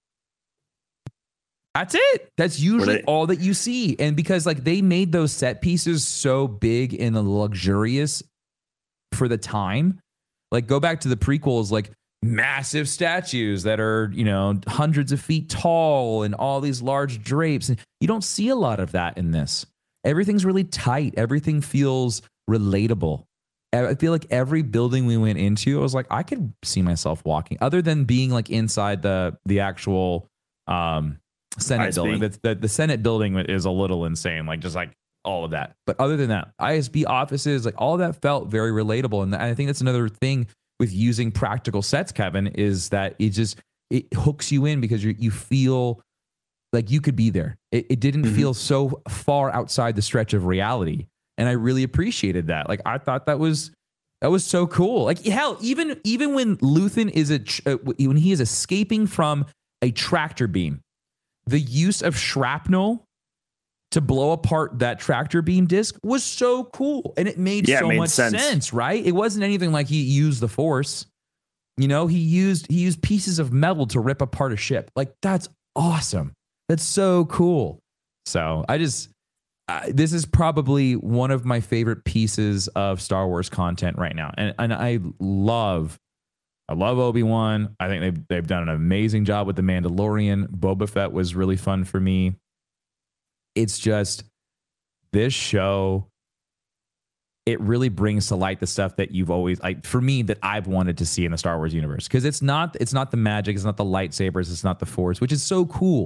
That's it. That's usually they- all that you see. And because like they made those set pieces so big and luxurious for the time, like go back to the prequels, like massive statues that are, you know, hundreds of feet tall and all these large drapes. And you don't see a lot of that in this. Everything's really tight. Everything feels relatable. I feel like every building we went into, I was like, I could see myself walking, other than being like inside the the actual um, Senate I S B. building. The, the, the Senate building is a little insane, like just like all of that. But other than that, I S B offices, like all of that felt very relatable. And I think that's another thing with using practical sets, Kevin, is that it just, it hooks you in because you you feel like you could be there. It, it didn't Mm-hmm. feel so far outside the stretch of reality. And I really appreciated that. Like, I thought that was, that was so cool. Like, hell, even, even when Luthen is a, uh, when he is escaping from a tractor beam, the use of shrapnel to blow apart that tractor beam disc was so cool. And it made Yeah, it so made much sense. sense, right? It wasn't anything like he used the Force. You know, he used, he used pieces of metal to rip apart a ship. Like, that's awesome. That's so cool. So I just, uh, this is probably one of my favorite pieces of Star Wars content right now. And, and I love, I love Obi-Wan. I think they've, they've done an amazing job with The Mandalorian. Boba Fett was really fun for me. It's just, this show, it really brings to light the stuff that you've always, like, for me, that I've wanted to see in the Star Wars universe. Because it's not, it's not the magic, it's not the lightsabers, it's not the Force, which is so cool.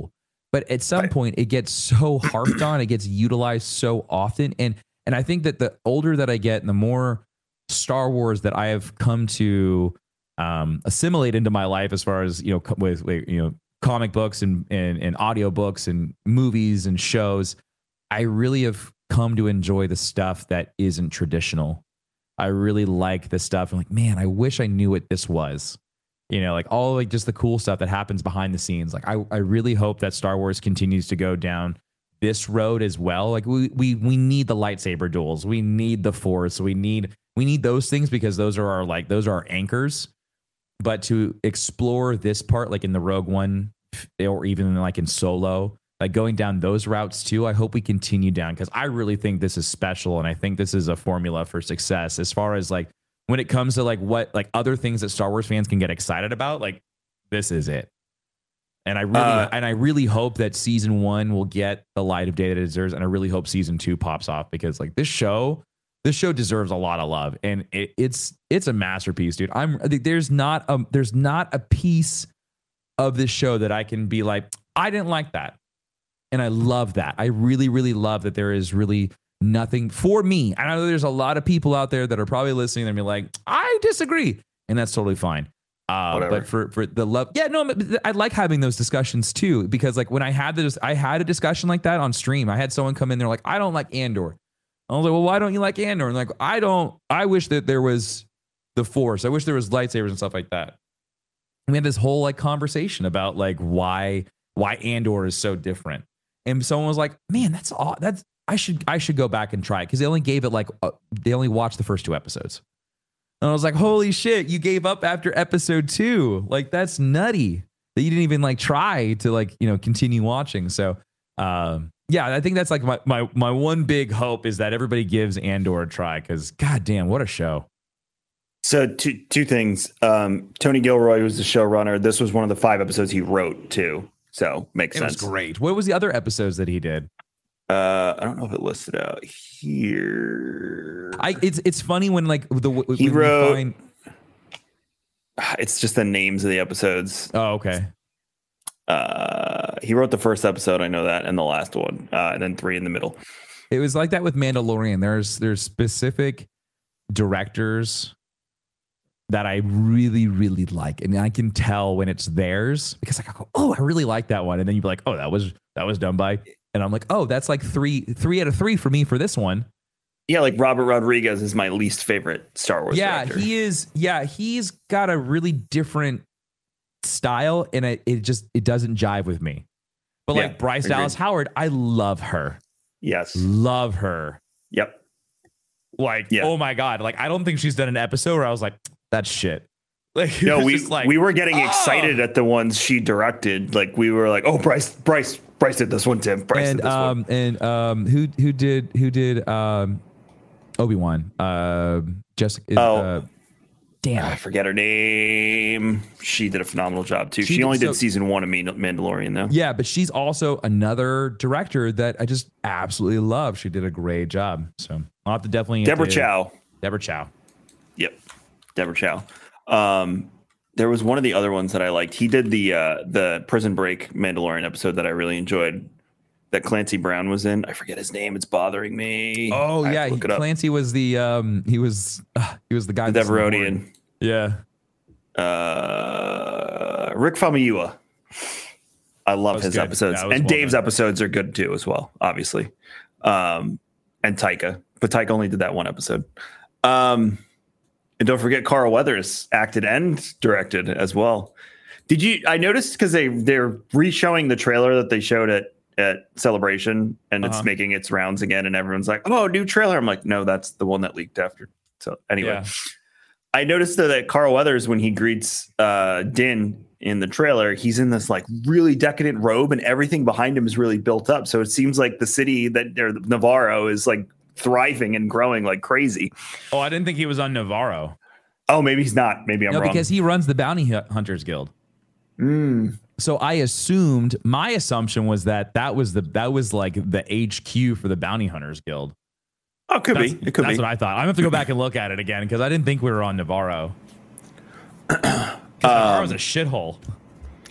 But at some Right. point, it gets so harped on, it gets utilized so often. And and I think that the older that I get and the more Star Wars that I have come to um, assimilate into my life as far as, you know, co- with, with you know, comic books and, and, and audio books and movies and shows, I really have come to enjoy the stuff that isn't traditional. I really like the stuff. I'm like, man, I wish I knew what this was. You know, like all like just the cool stuff that happens behind the scenes. Like I, I really hope that Star Wars continues to go down this road as well. Like we we we need the lightsaber duels. We need the Force. We need we need those things because those are our like those are our anchors. But to explore this part, like in the Rogue One, or even like in Solo, like going down those routes too, I hope we continue down because I really think this is special, and I think this is a formula for success as far as like. When it comes to like what like other things that Star Wars fans can get excited about, like this is it. And I really uh, and I really hope that season one will get the light of day that it deserves, and I really hope season two pops off because like this show, this show deserves a lot of love, and it, it's it's a masterpiece, dude. I'm there's not a there's not a piece of this show that I can be like I didn't like that, and I love that. I really really love that there is really. Nothing for me. I know there's a lot of people out there that are probably listening and be like, I disagree. And that's totally fine. Uh, but for, for the love, yeah, no, I like having those discussions too, because like when I had this, I had a discussion like that on stream. I had someone come in there like, I don't like Andor. I was like, well, why don't you like Andor? And like, I don't, I wish that there was the Force. I wish there was lightsabers and stuff like that. And we had this whole like conversation about like why, why Andor is so different. And someone was like, man, that's all that's, I should I should go back and try it because they only gave it like uh, they only watched the first two episodes, and I was like, holy shit, you gave up after episode two, like that's nutty that you didn't even like try to like you know continue watching. So um, yeah, I think that's like my my my one big hope is that everybody gives Andor a try because goddamn, what a show. So two two things. Um, Tony Gilroy was the showrunner. This was one of the five episodes he wrote too, so makes it sense. It was great. What was the other episodes that he did? Uh, I don't know if it listed out here. I it's it's funny when like the when he wrote. Find... It's just the names of the episodes. Oh, okay. Uh, he wrote the first episode. I know that, and the last one, uh, and then three in the middle. It was like that with Mandalorian. There's there's specific directors that I really really like, and I can tell when it's theirs because like I go, oh, I really like that one, and then you'd be like, oh, that was that was done by. And I'm like, oh, that's like three, three out of three for me for this one. Yeah, like Robert Rodriguez is my least favorite Star Wars yeah, director. he is. Yeah, he's got a really different style, and it, it just it doesn't jive with me. But yeah, like Bryce agreed. Dallas Howard, I love her. Yes, love her. Yep. Like, yeah. oh my god, like I don't think she's done an episode where I was like, that's shit. Like, no, we like, we were getting oh! excited at the ones she directed. Like we were like, oh, Bryce, Bryce. Bryce did this one, Tim. Bryce and did this um one. and um who who did who did um Obi-Wan uh Jessica oh uh, damn I forget her name. She did a phenomenal job too. She, she only did, did so, season one of Mandalorian though. Yeah, but she's also another director that I just absolutely love. She did a great job. So I'll have to definitely Deborah to, Chow. Deborah Chow. Yep, Deborah Chow. Um, there was one of the other ones that I liked. He did the uh, the Prison Break Mandalorian episode that I really enjoyed. That Clancy Brown was in. I forget his name. It's bothering me. Oh I yeah, look he, it up. Clancy was the um he was uh, he was the guy. The Deverodian. Yeah. Uh, Rick Famuyiwa. I love his good. episodes, and well Dave's done. episodes are good too, as well. Obviously, um, and Taika, but Taika only did that one episode. Um, and don't forget, Carl Weathers acted and directed as well. Did you? I noticed because they they're re-showing the trailer that they showed at at Celebration, and it's Uh-huh. making its rounds again, and everyone's like, "Oh, new trailer!" I'm like, "No, that's the one that leaked after." So anyway, Yeah. I noticed that, that Carl Weathers, when he greets uh, Din in the trailer, he's in this like really decadent robe, and everything behind him is really built up. So it seems like the city that or Navarro is like thriving and growing like crazy. Oh, I didn't think he was on Navarro. Oh, maybe he's not. Maybe I'm no, wrong. because he runs the Bounty Hunters Guild. Mm. So I assumed my assumption was that that was the that was like the H Q for the Bounty Hunters Guild. Oh, it could That's, be. It could that's be. what I thought. I'm gonna have to go back and look at it again because I didn't think we were on Navarro. Navarro's a shithole.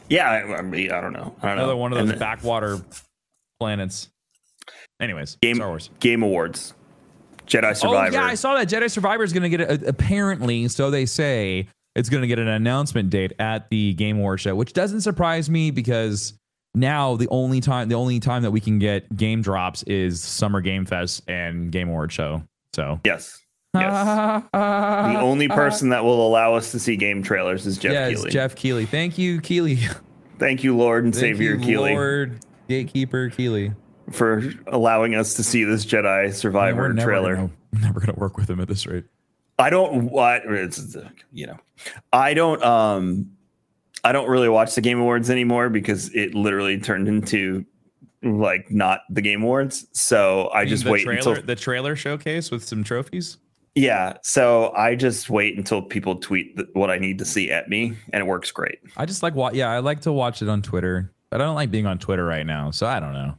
Yeah, I, I mean, I don't know. I don't Another know. one of And those then backwater planets. Anyways, Game, Star Wars. Game Awards. Jedi Survivor. Oh yeah, I saw that Jedi Survivor is going to get a, apparently, so they say, it's going to get an announcement date at the Game Awards show, which doesn't surprise me because now the only time the only time that we can get game drops is Summer Game Fest and Game Awards show. So Yes. Yes. The only person that will allow us to see game trailers is Jeff yes, Keighley. Jeff Keighley. Thank you, Keighley. Thank you, Lord and Thank Savior you, Keighley, Lord Gatekeeper Keighley. for allowing us to see this Jedi Survivor Man, we're never trailer. Gonna, never going to work with him at this rate. I don't what it's you know I don't um I don't really watch the Game Awards anymore because it literally turned into like not the Game Awards. So I just the wait trailer, until the trailer showcase with some trophies. yeah. So I just wait until people tweet th- what I need to see at me, and it works great. I just like wa- yeah, I like to watch it on Twitter, but I don't like being on Twitter right now, so I don't know.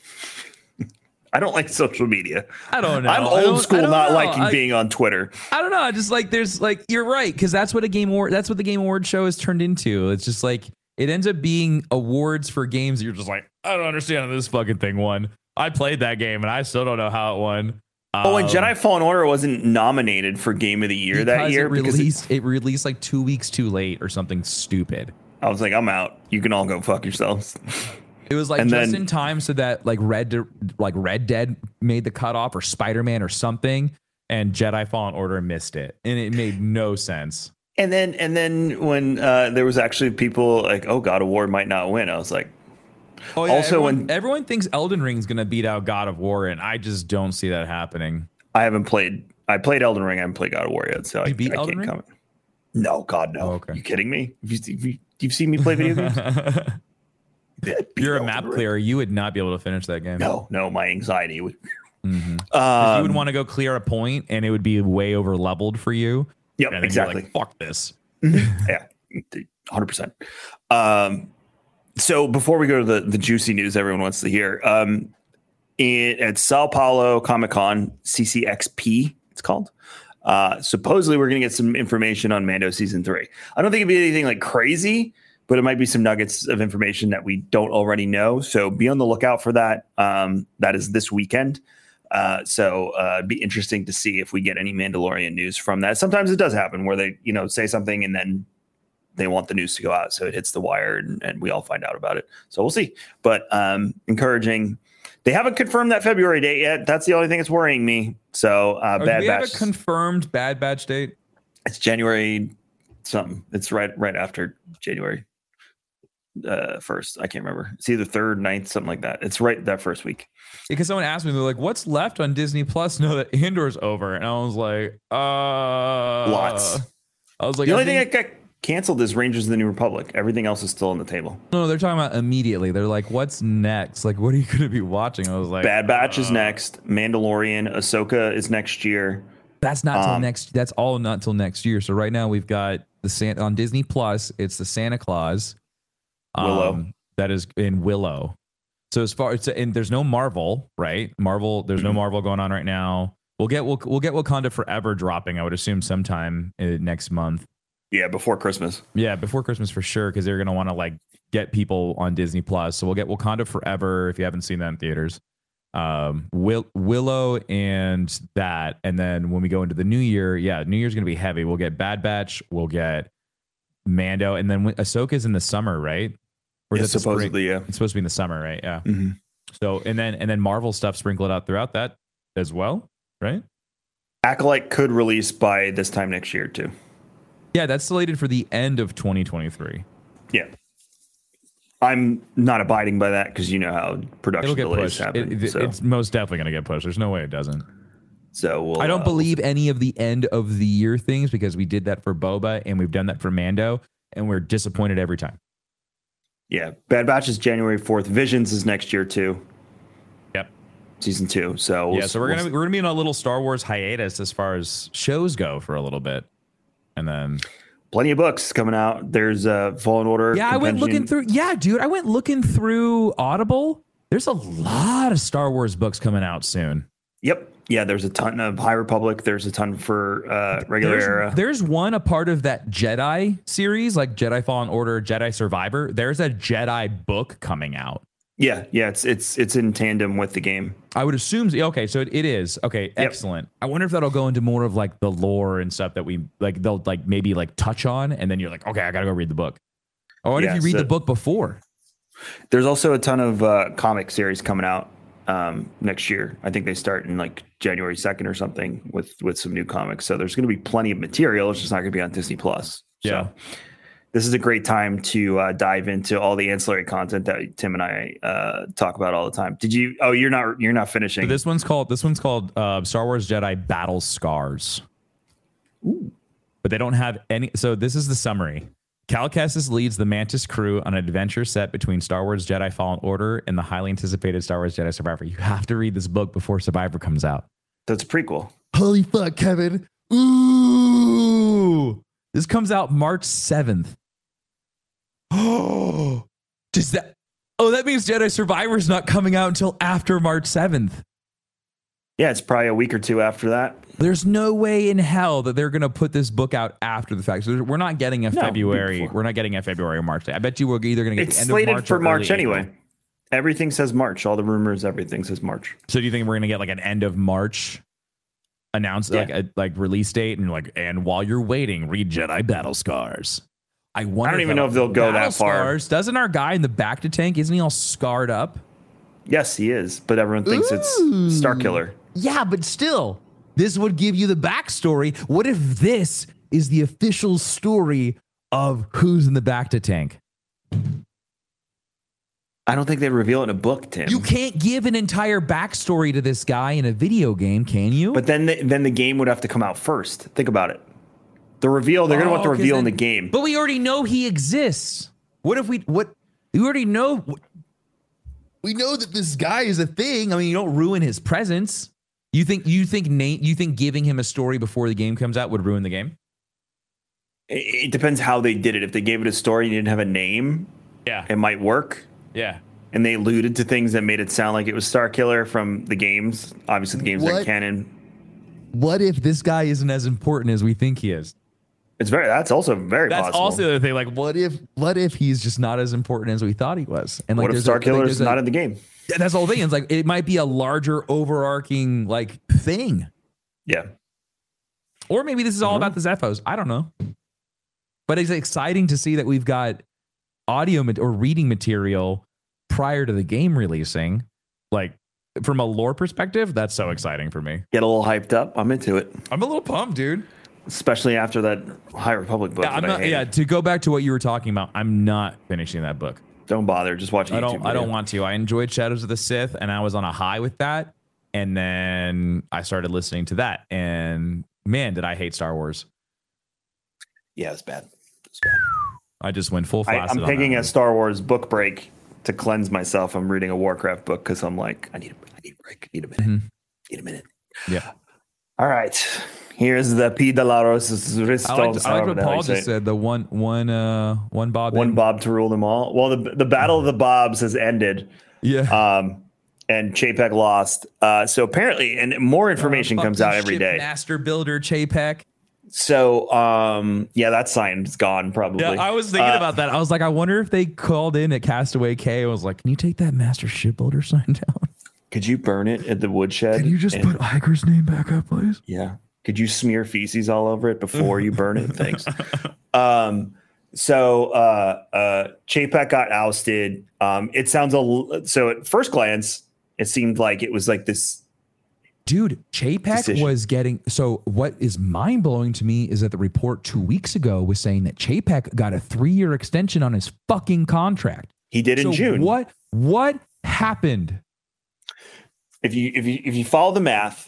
I don't like social media. I don't know. I'm I old don't- school, I don't not know. liking I- being on Twitter. I don't know. I just like there's like you're right because that's what a game award that's what the Game Award show has turned into. It's just like it ends up being awards for games that you're just like I don't understand how this fucking thing won. I played that game and I still don't know how it won. Oh, and Um, Jedi Fallen Order wasn't nominated for Game of the Year that because year it because released it, released like two weeks too late or something stupid. I was like, I'm out. You can all go fuck yourselves. It was like And just then- in time so that like Red De- like Red Dead made the cutoff or Spider-Man or something, and Jedi Fallen Order missed it, and it made no sense. And then and then when uh, there was actually people like, oh, God of War might not win. I was like, Oh Also, everyone, when- everyone thinks Elden Ring's gonna beat out God of War, and I just don't see that happening. I haven't played. I played Elden Ring. I haven't played God of War yet, so I, You beat I Elden can't Ring? comment. No, God, no. Oh, okay. You kidding me? Have you, have you, you've seen me play video games? Yeah, I beat You're a Elden map Ring. clearer. You would not be able to finish that game. No, no, my anxiety would. Mhm. 'Cause Um, you would want to go clear a point, and it would be way over leveled for you. Yep, and then exactly. You're like, fuck this. Yeah, one hundred percent. Um, so before we go to the, the juicy news everyone wants to hear, um, in, at Sao Paulo Comic Con, C C X P, it's called. Uh, supposedly, we're going to get some information on Mando season three. I don't think it'd be anything like crazy, but it might be some nuggets of information that we don't already know. So be on the lookout for that. Um, that is this weekend. Uh, so uh, it'd be interesting to see if we get any Mandalorian news from that. Sometimes it does happen where they, you know, say something and then they want the news to go out, so it hits the wire and, and we all find out about it. So we'll see. But um, encouraging. They haven't confirmed that February date yet. That's the only thing that's worrying me. So uh, Oh, Bad do we Batch. have a confirmed Bad Batch date? It's January something. It's right right after January uh, first. I can't remember. It's either third, ninth, something like that. It's right that first week. Because someone asked me, they're like, "What's left on Disney Plus?" No, that Andor's over, and I was like, "Uh, Lots. I was like, The I only thing think- that got canceled is Rangers of the New Republic. Everything else is still on the table. no, they're talking about immediately. They're like, "What's next? Like, what are you going to be watching?" I was like, Bad Batch is uh, next. Mandalorian, Ahsoka is next year. That's not till Um, next. That's all not till next year. So right now we've got the San on Disney Plus. It's the Santa Claus. Willow. That is in Willow. So as far as and there's no Marvel, right? Marvel. There's no Mhm. Marvel going on right now. We'll get we'll, we'll get Wakanda Forever dropping. I would assume sometime uh, next month. Yeah, before Christmas. Yeah, before Christmas for sure, because they're gonna want to like get people on Disney Plus. So we'll get Wakanda Forever if you haven't seen that in theaters. Um, Will, Willow and that, and then when we go into the new year, yeah, New Year's gonna be heavy. We'll get Bad Batch, we'll get Mando, and then when- Ahsoka's in the summer, right? Or Yeah, is it the spring? supposedly, yeah. It's supposed to be in the summer, right? Yeah. Mhm. So and then and then Marvel stuff sprinkled out throughout that as well, right? Acolyte could release by this time next year too. Yeah, that's slated for the end of twenty twenty-three. Yeah. I'm not abiding by that because you know how production It'll get delays pushed. happen. It- it- so, It's most definitely going to get pushed. There's no way it doesn't. so we'll, I don't uh, believe any of the end of the year things because we did that for Boba and we've done that for Mando, and we're disappointed every time. Yeah, Bad Batch is January fourth. Visions is next year too. Yep. Season two. So we'll, Yeah, so we're we'll- gonna we're gonna be in a little Star Wars hiatus as far as shows go for a little bit, and then plenty of books coming out. There's uh, Fallen Order. yeah, I went looking Convention. through. Yeah, dude, I went looking through Audible. There's a lot of Star Wars books coming out soon. Yep. Yeah, there's a ton of High Republic. There's a ton for uh, regular there's, era. There's one a part of that Jedi series, like Jedi Fallen Order, Jedi Survivor. There's a Jedi book coming out. Yeah, yeah, it's it's it's in tandem with the game. I would assume. Okay, so it, it is. Okay, Yep. excellent. I wonder if that'll go into more of like the lore and stuff that we like. They'll like maybe like touch on, and then you're like, okay, I gotta go read the book. Or what Yeah, if you read so- the book before? There's also a ton of uh, comic series coming out um, next year. I think they start in like January second or something with with some new comics. So there's going to be plenty of material. It's just not going to be on Disney Plus. Yeah. So this is a great time to uh, dive into all the ancillary content that Tim and I uh, talk about all the time. Did you? Oh, you're not. You're not finishing. So this one's called. This one's called uh, Star Wars Jedi Battle Scars. Ooh. But they don't have any. So this is the summary. Cal Kestis leads the Mantis crew on an adventure set between Star Wars Jedi Fallen Order and the highly anticipated Star Wars Jedi Survivor. You have to read this book before Survivor comes out. So it's a prequel. Holy fuck, Kevin. Ooh. This comes out March seventh. Oh, does that? Oh, that means Jedi Survivor is not coming out until after March seventh. Yeah, it's probably a week or two after that. There's no way in hell that they're going to put this book out after the fact. So we're not getting a No, February. before. We're not getting a February or March day. I bet you we're either going to get It's the end slated of March for or March early anyway. April. Everything says March. All the rumors, everything says March. So do you think we're going to get like an end of March announce Yeah. like a like release date and like and while you're waiting, read Jedi Battle Scars. I wonder. I don't even know if they'll go Battle that far. Scars, doesn't our guy in the back to tank? Isn't he all scarred up? Yes, he is, but everyone thinks it's Starkiller. Yeah, but still, this would give you the backstory. What if this is the official story of who's in the back to tank? I don't think they'd reveal it in a book, Tim. You can't give an entire backstory to this guy in a video game, can you? But then, the, then the game would have to come out first. Think about it. The reveal, they're going to want the Oh, 'cause reveal in the then- game. But we already know he exists. What if we, what, we already know, we know that this guy is a thing. I mean, you don't ruin his presence. You think, you think Nate, you think giving him a story before the game comes out would ruin the game? It, it depends how they did it. If they gave it a story and you didn't have a name, Yeah. it might work. Yeah. And they alluded to things that made it sound like it was Starkiller from the games. Obviously, the games What? aren't canon. What if this guy isn't as important as we think he is? It's very. That's also very That's possible. also the other thing. Like, what if, what if he's just not as important as we thought he was? And like, what if there's a- like, Starkiller there's is a- not in the game? Yeah, that's the whole thing. It's like it might be a larger, overarching like thing, Yeah. or maybe this is all Mhm. about the Zephos. I don't know, but it's exciting to see that we've got audio mat- or reading material prior to the game releasing. Like from a lore perspective, that's so exciting for me. Get a little hyped up. I'm into it, I'm a little pumped, dude. especially after that High Republic book. Yeah, I'm that I not. hated. Yeah, to go back to what you were talking about, I'm not finishing that book. Don't bother. Just watch a I YouTube don't. I video. don't want to. I enjoyed Shadows of the Sith, and I was on a high with that. And then I started listening to that, and man, did I hate Star Wars! Yeah, it's bad. It's bad. I just went full I, flaccid. I'm on taking that a one. Star Wars book break to cleanse myself. I'm reading a Warcraft book because I'm like, I need, a, I need a break. I need a minute. Mhm. Need a minute. Yeah, All right. Here's the P. Delaros I like, I like what Paul just said. The one, one, uh, one Bob. One in. Bob to rule them all. Well, the the battle of the Bobs has ended. Yeah. Um, and Chapek lost. Uh, so apparently, and more information Fuck comes this out every ship day. Master Builder Chapek. So um, yeah, that sign is gone probably. Yeah, I was thinking Uh, about that. I was like, I wonder if they called in at Castaway K. I was like, can you take that Master Shipbuilder sign down? Could you burn it at the woodshed? Can you just And- put Iger's name back up, please? Yeah. Could you smear feces all over it before you burn it? Thanks. Um, so uh, uh, Chapek got ousted. Um, it sounds a l- so at first glance, it seemed like it was like this. Dude, Chapek Decision. was getting. So, what is mind blowing to me is that the report two weeks ago was saying that Chapek got a three year extension on his fucking contract. He did in So June. What what happened? If you if you if you follow the math.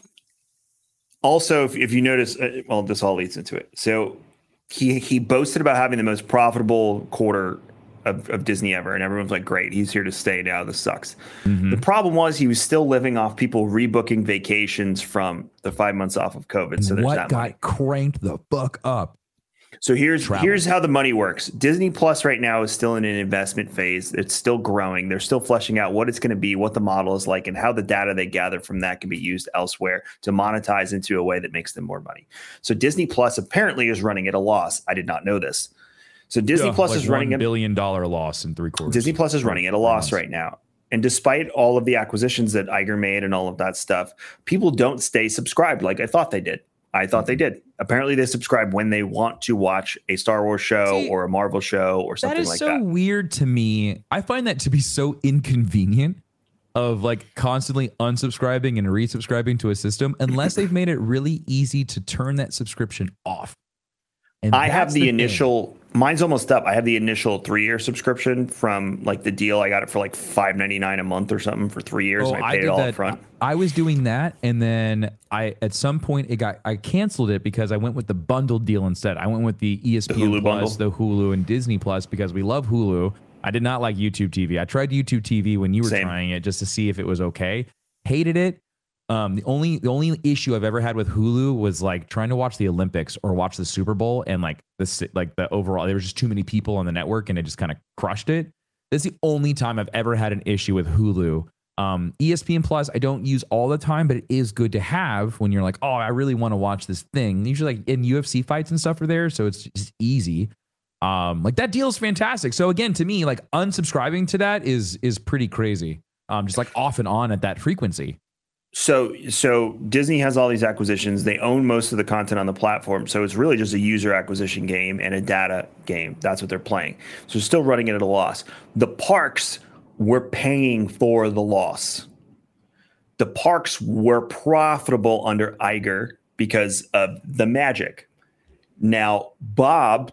Also, if, if you notice, uh, well, this all leads into it. So he he boasted about having the most profitable quarter of, of Disney ever, and everyone's like, "Great, he's here to stay now. This sucks." Mm-hmm. The problem was he was still living off people rebooking vacations from the five months off of COVID. So there's what that got money. cranked the fuck up? So here's Travel. here's how the money works. Disney Plus right now is still in an investment phase. It's still growing. They're still fleshing out what it's going to be, what the model is like, and how the data they gather from that can be used elsewhere to monetize into a way that makes them more money. So Disney Plus apparently is running at a loss. I did not know this. So Disney Yeah, Plus like is running one at billion dollar loss in three quarters. Disney Plus is running at a loss right now. And despite all of the acquisitions that Iger made and all of that stuff, people don't stay subscribed like I thought they did. I thought they did. Apparently, they subscribe when they want to watch a Star Wars show See, or a Marvel show or something that is like so that. weird to me. I find that to be so inconvenient of like constantly unsubscribing and resubscribing to a system unless they've made it really easy to turn that subscription off. And I have that's the, thing. initial, mine's almost up. I have the initial three year subscription from like the deal. I got it for like five ninety-nine a month or something for three years. Oh, and I I paid did it all that. up front. I was doing that, and then I at some point it got I canceled it because I went with the bundled deal instead. I went with the E S P N Hulu Plus, bundle? the Hulu, and Disney Plus because we love Hulu. I did not like YouTube T V. I tried YouTube T V when you were Same. trying it just to see if it was okay. Hated it. Um, the only the only issue I've ever had with Hulu was like trying to watch the Olympics or watch the Super Bowl, and like the like the overall there was just too many people on the network, and it just kind of crushed it. That's the only time I've ever had an issue with Hulu. Um, E S P N Plus I don't use all the time, but it is good to have when you're like, oh, I really want to watch this thing. Usually, like in U F C fights and stuff are there, so it's just easy. Um, like that deal is fantastic. So again, to me, like unsubscribing to that is is pretty crazy. Um, just like off and on at that frequency. So, so Disney has all these acquisitions. They own most of the content on the platform. So it's really just a user acquisition game and a data game. That's what they're playing. So still running it at a loss. The parks were paying for the loss. The parks were profitable under Iger because of the magic. Now, Bob,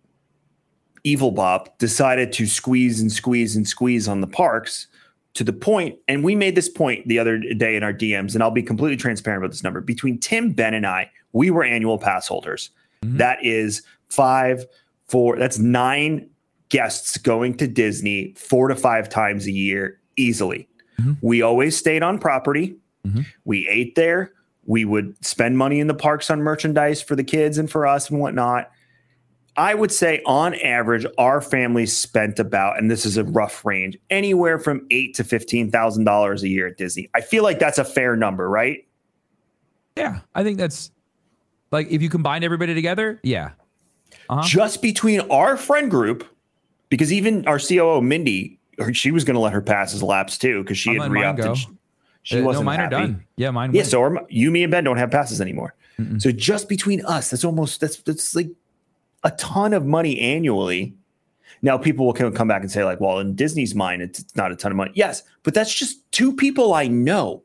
Evil Bob, decided to squeeze and squeeze and squeeze on the parks to the point, and we made this point the other day in our D Ms, and I'll be completely transparent about this number. Between Tim, Ben, and I, we were annual pass holders. Mm-hmm. That is five, four, that's nine guests going to Disney four to five times a year easily. Mm-hmm. We always stayed on property. Mm-hmm. We ate there. We would spend money in the parks on merchandise for the kids and for us and whatnot. I would say on average, our family spent about, and this is a rough range, anywhere from eight to fifteen thousand dollars a year at Disney. I feel like that's a fair number, right? Yeah, I think that's like if you combine everybody together, yeah. Uh-huh. Just between our friend group, because even our C O O Mindy, she was going to let her passes lapse too because she I'm had letting mine re-upped. go. She, she Uh, no, wasn't mine happy. are done. Yeah, mine. Yeah, went. so our, you, me, and Ben don't have passes anymore. Mm-mm. So just between us, that's almost that's that's like a ton of money annually. Now people will come back and say like, well, in Disney's mind, it's not a ton of money. Yes, but that's just two people I know.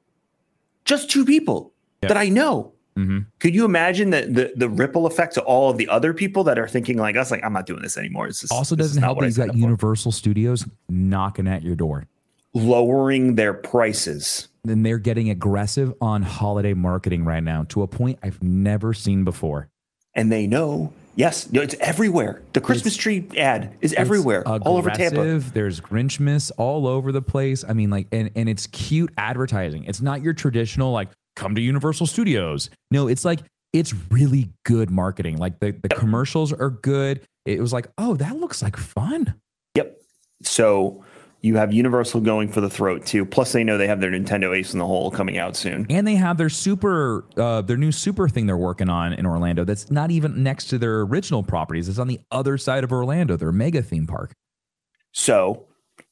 Just two people Yep. that I know. Mm-hmm. Could you imagine the, the the ripple effect to all of the other people that are thinking like us? Like, I'm not doing this anymore. It's just, Also this is doesn't not help what that I you've signed got up for. Universal Studios knocking at your door. Lowering their prices. Then they're getting aggressive on holiday marketing right now to a point I've never seen before. And they know, yes, no, it's everywhere. The Christmas It's- tree ad is everywhere, It's all over Tampa. aggressive. There's Grinchmas all over the place. I mean, like, and, and it's cute advertising. It's not your traditional, like, come to Universal Studios. No, it's like, it's really good marketing. Like the, the commercials are good. It was like, oh, that looks like fun. Yep. So you have Universal going for the throat too. Plus, they know they have their Nintendo Ace in the Hole coming out soon. And they have their super, uh, their new super thing they're working on in Orlando. That's not even next to their original properties. It's on the other side of Orlando, their mega theme park. So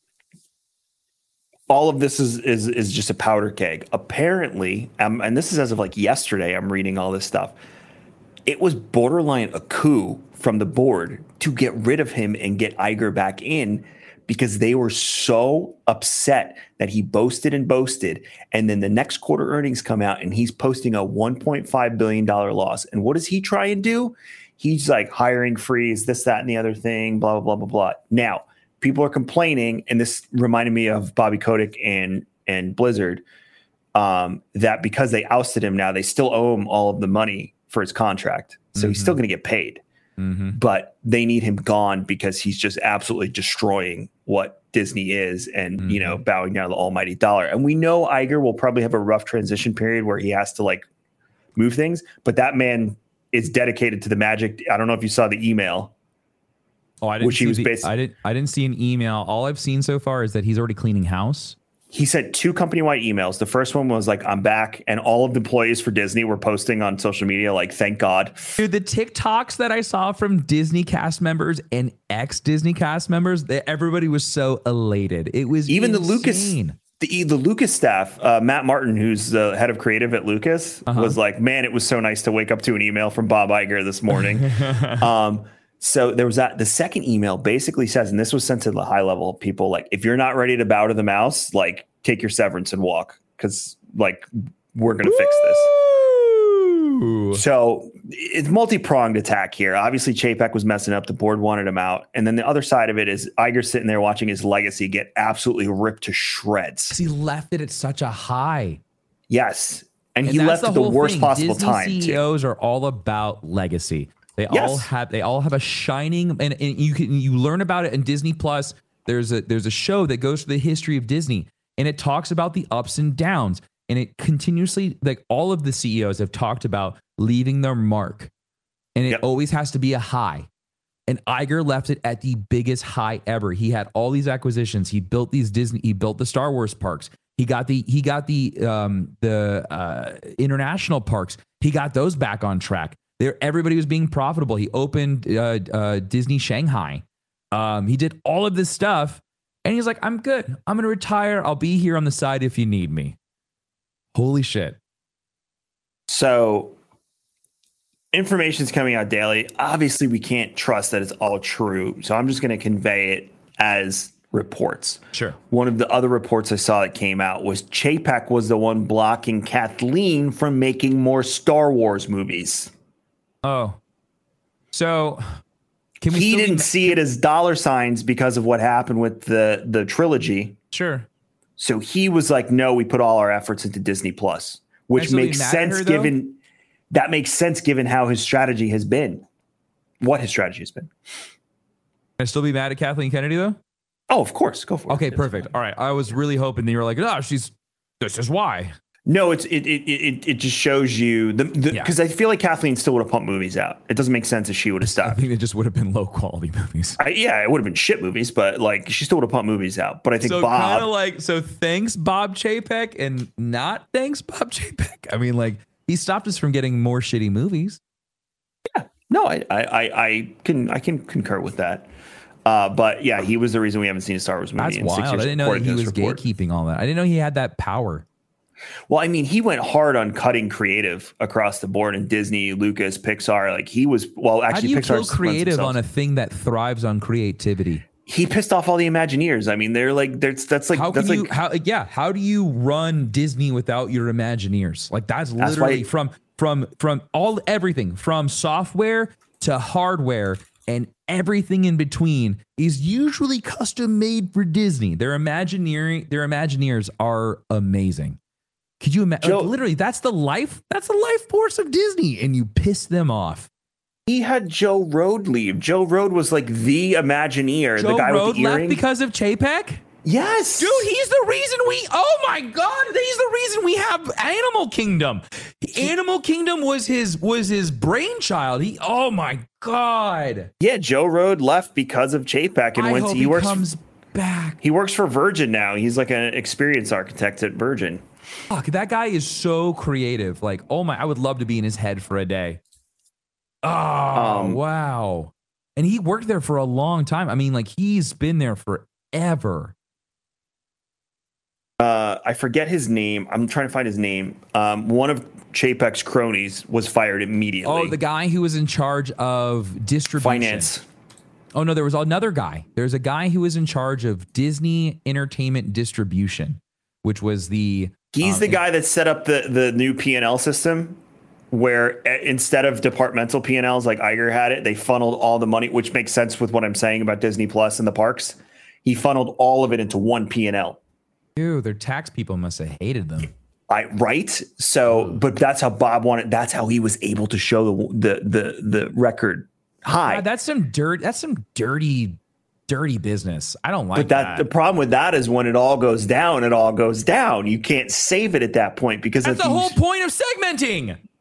all of this is is is just a powder keg. Apparently, um, and this is as of like yesterday, I'm reading all this stuff. It was borderline a coup from the board to get rid of him and get Iger back in because they were so upset that he boasted and boasted. And then the next quarter earnings come out and he's posting a one point five billion dollars loss. And what does he try and do? He's like hiring freeze, this, that, and the other thing, blah, blah, blah, blah, blah. Now, people are complaining, and this reminded me of Bobby Kotick and and Blizzard, um, that because they ousted him now, they still owe him all of the money for his contract. So Mm-hmm. he's still going to get paid. Mm-hmm. But they need him gone because he's just absolutely destroying what Disney is and, Mm-hmm. you know, bowing down to the almighty dollar. And we know Iger will probably have a rough transition period where he has to like move things, but that man is dedicated to the Magic. I don't know if you saw the email. Oh, I didn't which he see was the, based- I didn't I didn't see an email. All I've seen so far is that he's already cleaning house. He sent two company-wide emails. The first one was like, I'm back. And all of the employees for Disney were posting on social media, like, thank God. Dude, the TikToks that I saw from Disney cast members and ex-Disney cast members, they, everybody was so elated. It was even insane. the Lucas, the, the Lucas staff, uh, Matt Martin, who's the head of creative at Lucas, uh-huh. was like, man, it was so nice to wake up to an email from Bob Iger this morning. um, So there was that. The second email basically says, and this was sent to the high level people, like, if you're not ready to bow to the mouse, like, take your severance and walk, because like we're gonna fix this. So it's multi-pronged attack here. Obviously, Chapek was messing up. The board wanted him out, and then the other side of it is Iger sitting there watching his legacy get absolutely ripped to shreds. He left it at such a high. Yes, and, and he left at the worst thing. possible Disney time. C E Os too. Are all about legacy. They yes. all have they all have a shining, and, and you can you learn about it in Disney Plus. There's a there's a show that goes through the history of Disney, and it talks about the ups and downs, and it continuously, like, all of the C E Os have talked about leaving their mark, and it yep. always has to be a high. And Iger left it at the biggest high ever. He had all these acquisitions. He built these Disney. He built the Star Wars parks. He got the he got the um, the uh, international parks. He got those back on track. There, everybody was being profitable. He opened uh, uh, Disney Shanghai. Um, he did all of this stuff, and he's like, "I'm good. I'm gonna retire. I'll be here on the side if you need me." Holy shit! So, information's coming out daily. Obviously, we can't trust that it's all true. So I'm just going to convey it as reports. Sure. One of the other reports I saw that came out was Chapek was the one blocking Kathleen from making more Star Wars movies. Oh, so can we? He still didn't be- see it as dollar signs because of what happened with the the trilogy. Sure. So he was like, "No, we put all our efforts into Disney Plus," which makes sense her, given that makes sense given how his strategy has been, what his strategy has been. Can I still be mad at Kathleen Kennedy though? Oh, of course, go for okay, it. Okay, perfect. All right, I was really hoping that you were like, "No, she's this is why." No, it's it it it, it just shows you the because yeah. I feel like Kathleen still would have pumped movies out. It doesn't make sense if she would have stopped. I think it just would have been low quality movies. I, yeah, it would have been shit movies, but like she still would have pumped movies out. But I think so Bob kind of like so thanks Bob Chapek and not thanks Bob Chapek. I mean, like he stopped us from getting more shitty movies. Yeah, no, I I I can I can concur with that. Uh, but yeah, he was the reason we haven't seen a Star Wars movie. That's in wild. Six years I didn't know that he was report. gatekeeping all that. I didn't know he had that power. Well, I mean, he went hard on cutting creative across the board in Disney, Lucas, Pixar. Like he was, well, actually, how do you Pixar kill creative on a thing that thrives on creativity? He pissed off all the Imagineers. I mean, they're like, there's that's like, how that's can like, you, how, yeah. How do you run Disney without your Imagineers? Like that's literally that's from from from all everything from software to hardware and everything in between is usually custom made for Disney. Their Imagineering, their Imagineers are amazing. Could you imagine? Like, literally, that's the life. That's the life force of Disney, and you piss them off. He had Joe Road leave. Joe Road was like the Imagineer, Joe the guy Road with the earring. Left because of Chapek. Yes, dude, he's the reason we. Oh my God, he's the reason we have Animal Kingdom. Animal Kingdom was his was his brainchild. He. Oh my God. Yeah, Joe Road left because of Chapek, and I went hope to, he, he works comes back. He works for Virgin now. He's like an experience architect at Virgin. Fuck, that guy is so creative. Like, oh my, I would love to be in his head for a day. Oh, um, wow. And he worked there for a long time. I mean, like, he's been there forever. Uh, I forget his name. I'm trying to find his name. Um, one of Chapek's cronies was fired immediately. Oh, the guy who was in charge of distribution. Finance. Oh, no, there was another guy. There's a guy who was in charge of Disney Entertainment Distribution, which was the... He's um, the guy that set up the, the new P and L system where instead of departmental P and Ls like Iger had it, they funneled all the money, which makes sense with what I'm saying about Disney Plus and the parks. He funneled all of it into one P and L. Dude, their tax people must have hated them. I, right. So, but that's how Bob wanted. That's how he was able to show the the the, the record high. God, that's some dirt. That's some dirty, dirty business. I don't like but that, that. The problem with that is when it all goes down, it all goes down. You can't save it at that point because that's the whole point of segmenting.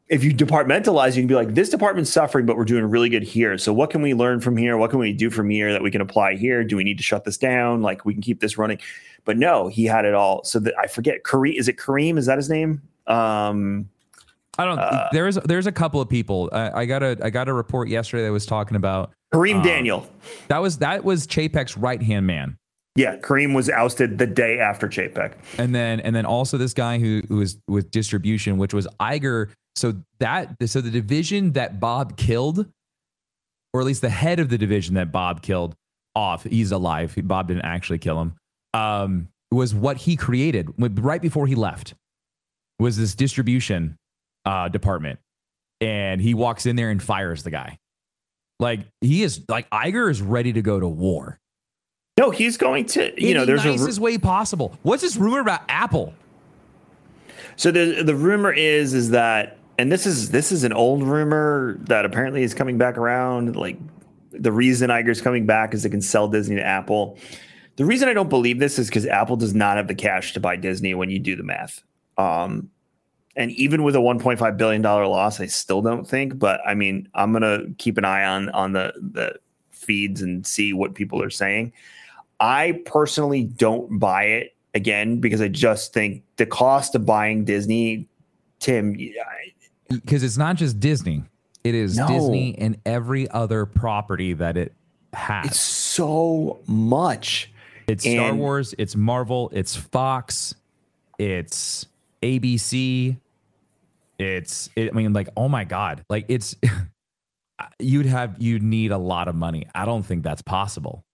if you departmentalize, you can be like, this department's suffering, but we're doing really good here. So what can we learn from here? What can we do from here that we can apply here? Do we need to shut this down? Like, we can keep this running. But no, he had it all. So that I forget, Kareem, is it Kareem? Is that his name? Um, I don't. Uh, there's there's a couple of people. I, I got a I got a report yesterday that was talking about Kareem um, Daniel. That was that was Chapek's right hand man. Yeah, Kareem was ousted the day after Chapek. And then and then also this guy who who was with distribution, which was Iger. So that so the division that Bob killed, or at least the head of the division that Bob killed off, he's alive. Bob didn't actually kill him. Um, was what he created right before he left. Was this distribution uh, department, and he walks in there and fires the guy. Like he is like Iger is ready to go to war. No, he's going to. You in know, the there's nicest a way possible. What's this rumor about Apple? So the the rumor is is that, and this is this is an old rumor that apparently is coming back around. Like the reason Iger's coming back is they can sell Disney to Apple. The reason I don't believe this is because Apple does not have the cash to buy Disney when you do the math. Um, and even with a one point five billion dollars loss, I still don't think. But I mean, I'm gonna keep an eye on on the the feeds and see what people are saying. I personally don't buy it, again, because I just think the cost of buying Disney, Tim, because it's not just Disney, it is No. Disney and every other property that it has. it's so much. It's Star and- Wars, it's Marvel, it's Fox, it's A B C, it's it, I mean, like, oh my God, like it's you'd have you'd need a lot of money. I don't think that's possible.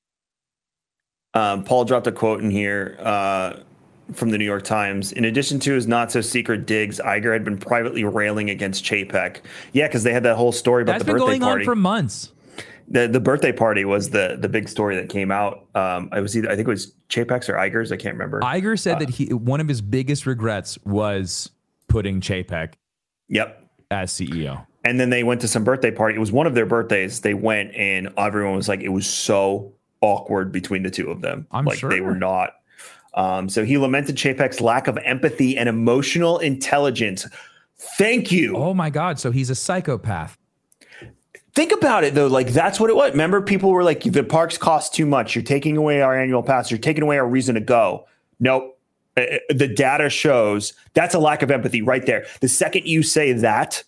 Um, Paul dropped a quote in here uh, from the New York Times. In addition to his not-so-secret digs, Iger had been privately railing against Chapek. Yeah, because they had that whole story about That's the been birthday going party. on for months. The the birthday party was the the big story that came out. Um, I was either I think it was Chapek's or Iger's. I can't remember. Iger said Uh, that he one of his biggest regrets was putting Chapek Yep. as C E O. And then they went to some birthday party. It was one of their birthdays. They went and everyone was like, it was so awkward between the two of them. I'm like sure. they were not. Um, so he lamented Chapek's lack of empathy and emotional intelligence. Thank you. Oh my God. So he's a psychopath. Think about it though. Like that's what it was. Remember, people were like, the parks cost too much. You're taking away our annual pass. You're taking away our reason to go. Nope. Uh, The data shows that's a lack of empathy right there. The second you say that,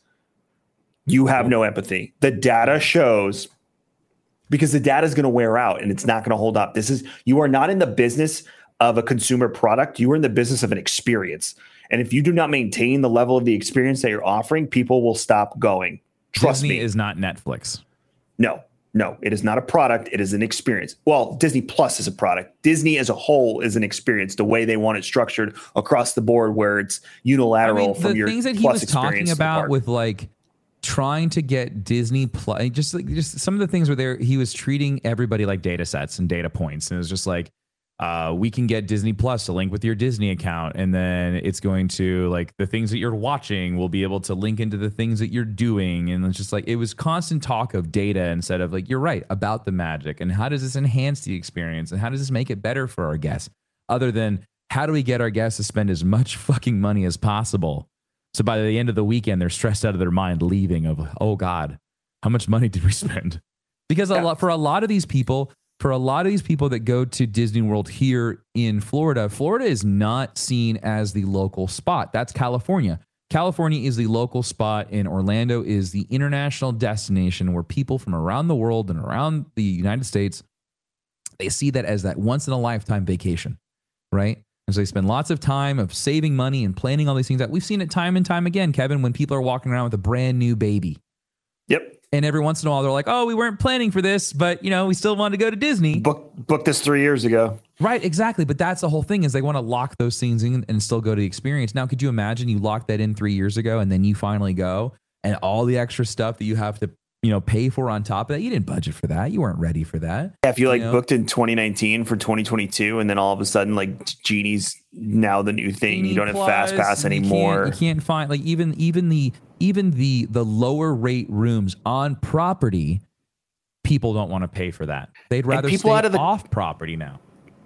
you have no empathy. The data shows, because the data is going to wear out and it's not going to hold up. This is, you are not in the business of a consumer product. You are in the business of an experience. And if you do not maintain the level of the experience that you're offering, people will stop going. Trust Disney me. is not Netflix. No, no, it is not a product. It is an experience. Well, Disney Plus is a product. Disney as a whole is an experience, the way they want it structured across the board, where it's unilateral I mean, from the your things that he Plus was talking experience to the about park. with like trying to get Disney Plus, just like just some of the things where there he was treating everybody like data sets and data points, and it was just like, uh, we can get Disney Plus to link with your Disney account, and then it's going to like the things that you're watching will be able to link into the things that you're doing, and it's just like it was constant talk of data instead of like, you're right about the magic and how does this enhance the experience and how does this make it better for our guests, other than how do we get our guests to spend as much fucking money as possible. So by the end of the weekend, they're stressed out of their mind leaving of, oh God, how much money did we spend? Because a lot, for a lot of these people, for a lot of these people that go to Disney World here in Florida, Florida is not seen as the local spot. That's California. California is the local spot, and Orlando is the international destination where people from around the world and around the United States, they see that as that once in a lifetime vacation, right? And so they spend lots of time of saving money and planning all these things out. We've seen it time and time again, Kevin, when people are walking around with a brand new baby. Yep. And every once in a while, they're like, oh, we weren't planning for this, but, you know, we still wanted to go to Disney. Book, booked this three years ago. Right, exactly. But that's the whole thing, is they want to lock those things in and still go to the experience. Now, could you imagine you locked that in three years ago and then you finally go and all the extra stuff that you have to, you know, pay for on top of that? You didn't budget for that. You weren't ready for that. Yeah, if you like You know? booked in twenty nineteen for twenty twenty-two, and then all of a sudden, like Genie's now the new thing. Genie you don't have Plus, Fast Pass you can't- anymore. You can't find like even even the even the the lower rate rooms on property. People don't want to pay for that. They'd rather people stay out of the- off property now.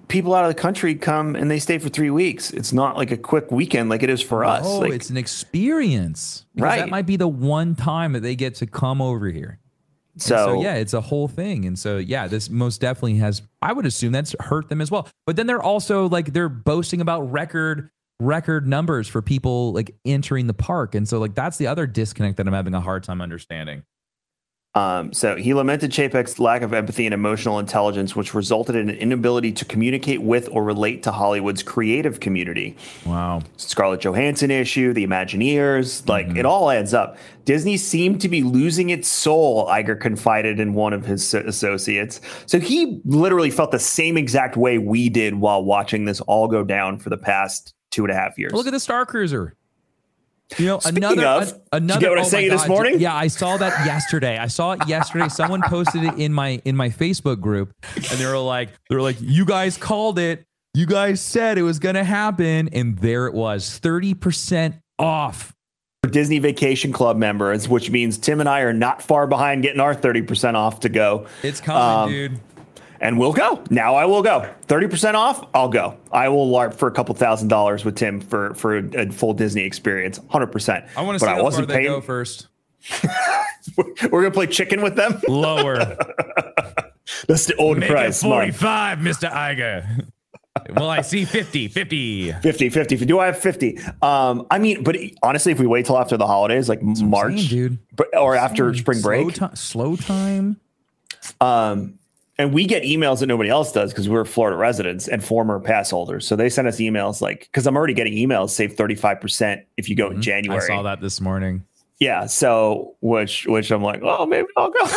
people out of the country come and they stay for three weeks. It's not like a quick weekend like it is for us. Oh, like, it's an experience. Right. That might be the one time that they get to come over here. So, so yeah, it's a whole thing. And so, yeah, this most definitely has, I would assume that's hurt them as well. But then they're also like, they're boasting about record record numbers for people like entering the park. And so like, that's the other disconnect that I'm having a hard time understanding. Um, so he lamented Chapek's lack of empathy and emotional intelligence, which resulted in an inability to communicate with or relate to Hollywood's creative community. Wow. Scarlett Johansson issue, the Imagineers, like mm-hmm. it all adds up. Disney seemed to be losing its soul, Iger confided in one of his associates. So he literally felt the same exact way we did while watching this all go down for the past two and a half years. Look at the Star Cruiser. You know, Speaking another, of, a, another, did you get what I oh was saying God, this morning? Yeah, I saw that yesterday. I saw it yesterday. Someone posted it in my in my Facebook group, and they were like, they were like, you guys called it. You guys said it was going to happen, and there it was, thirty percent off. For Disney Vacation Club members, which means Tim and I are not far behind getting our thirty percent off to go. It's coming, um, dude. And we'll go. Now I will go. thirty percent off, I'll go. I will LARP for a couple thousand dollars with Tim for, for a, a full Disney experience, one hundred percent. I want to see how far they go first. We're going to play chicken with them? Lower. That's the old Make price. It forty-five, Mister Iger. Well, I see fifty, fifty. fifty, fifty. Do I have fifty? Um, I mean, but honestly, if we wait till after the holidays, like That's March, saying, dude. or after spring break. Slow, t- slow time. Um, And we get emails that nobody else does because we're Florida residents and former pass holders. So they send us emails like, because I'm already getting emails, save thirty-five percent if you go mm-hmm. in January. I saw that this morning. Yeah. So, which, which I'm like, oh, maybe I'll go.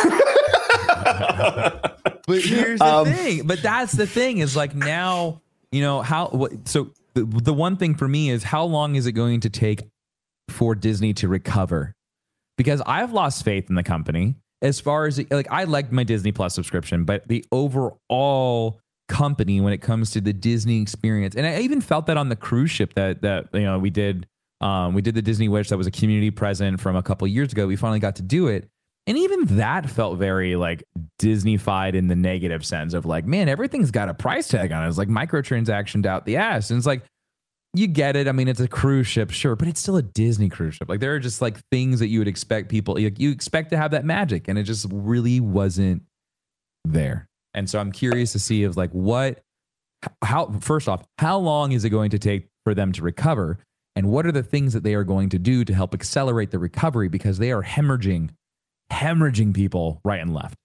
But here's the um, thing. But that's the thing is like now, you know, how, what, so the, the one thing for me is how long is it going to take for Disney to recover? Because I've lost faith in the company. As far as like, I like my Disney Plus subscription, but the overall company when it comes to the Disney experience, and I even felt that on the cruise ship that that you know we did, um, we did the Disney Wish that was a community present from a couple of years ago. We finally got to do it, and even that felt very like Disney-fied in the negative sense of like, man, everything's got a price tag on it. It's like microtransactioned out the ass, and it's like. You get it. I mean, it's a cruise ship, sure, but it's still a Disney cruise ship. Like there are just like things that you would expect people, you, you expect to have that magic, and it just really wasn't there. And so I'm curious to see if like what, how, first off, how long is it going to take for them to recover? And what are the things that they are going to do to help accelerate the recovery? Because they are hemorrhaging, hemorrhaging people right and left.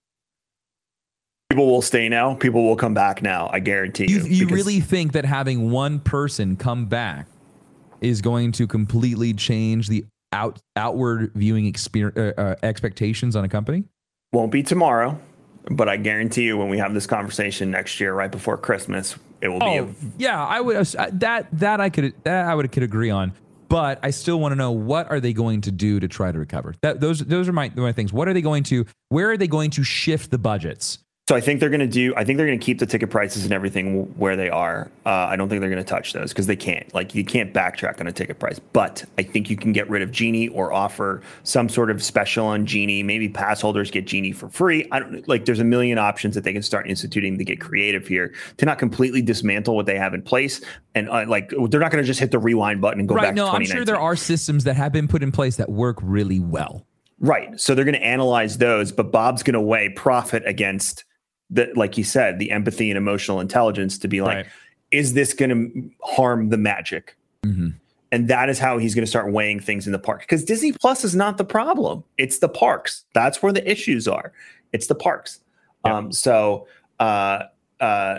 People will stay now. People will come back now. I guarantee you. You, you really think that having one person come back is going to completely change the out outward viewing experience, uh, uh, expectations on a company? Won't be tomorrow, but I guarantee you when we have this conversation next year, right before Christmas, it will oh, be. A- yeah, I would uh, that that I could that I would could agree on. But I still want to know, what are they going to do to try to recover? That those those are my my things. What are they going to? Where are they going to shift the budgets? So I think they're going to do, I think they're going to keep the ticket prices and everything where they are. Uh, I don't think they're going to touch those because they can't. Like you can't backtrack on a ticket price. But I think you can get rid of Genie or offer some sort of special on Genie. Maybe pass holders get Genie for free. I don't like. There's a million options that they can start instituting to get creative here to not completely dismantle what they have in place. And uh, like they're not going to just hit the rewind button and go right, back no, to twenty nineteen. I'm sure there are systems that have been put in place that work really well. Right. So they're going to analyze those, but Bob's going to weigh profit against the, like you said, the empathy and emotional intelligence to be like, right. Is this going to harm the magic? Mm-hmm. And that is how he's going to start weighing things in the park. Because Disney Plus is not the problem. It's the parks. That's where the issues are. It's the parks. Yep. Um, so uh, uh,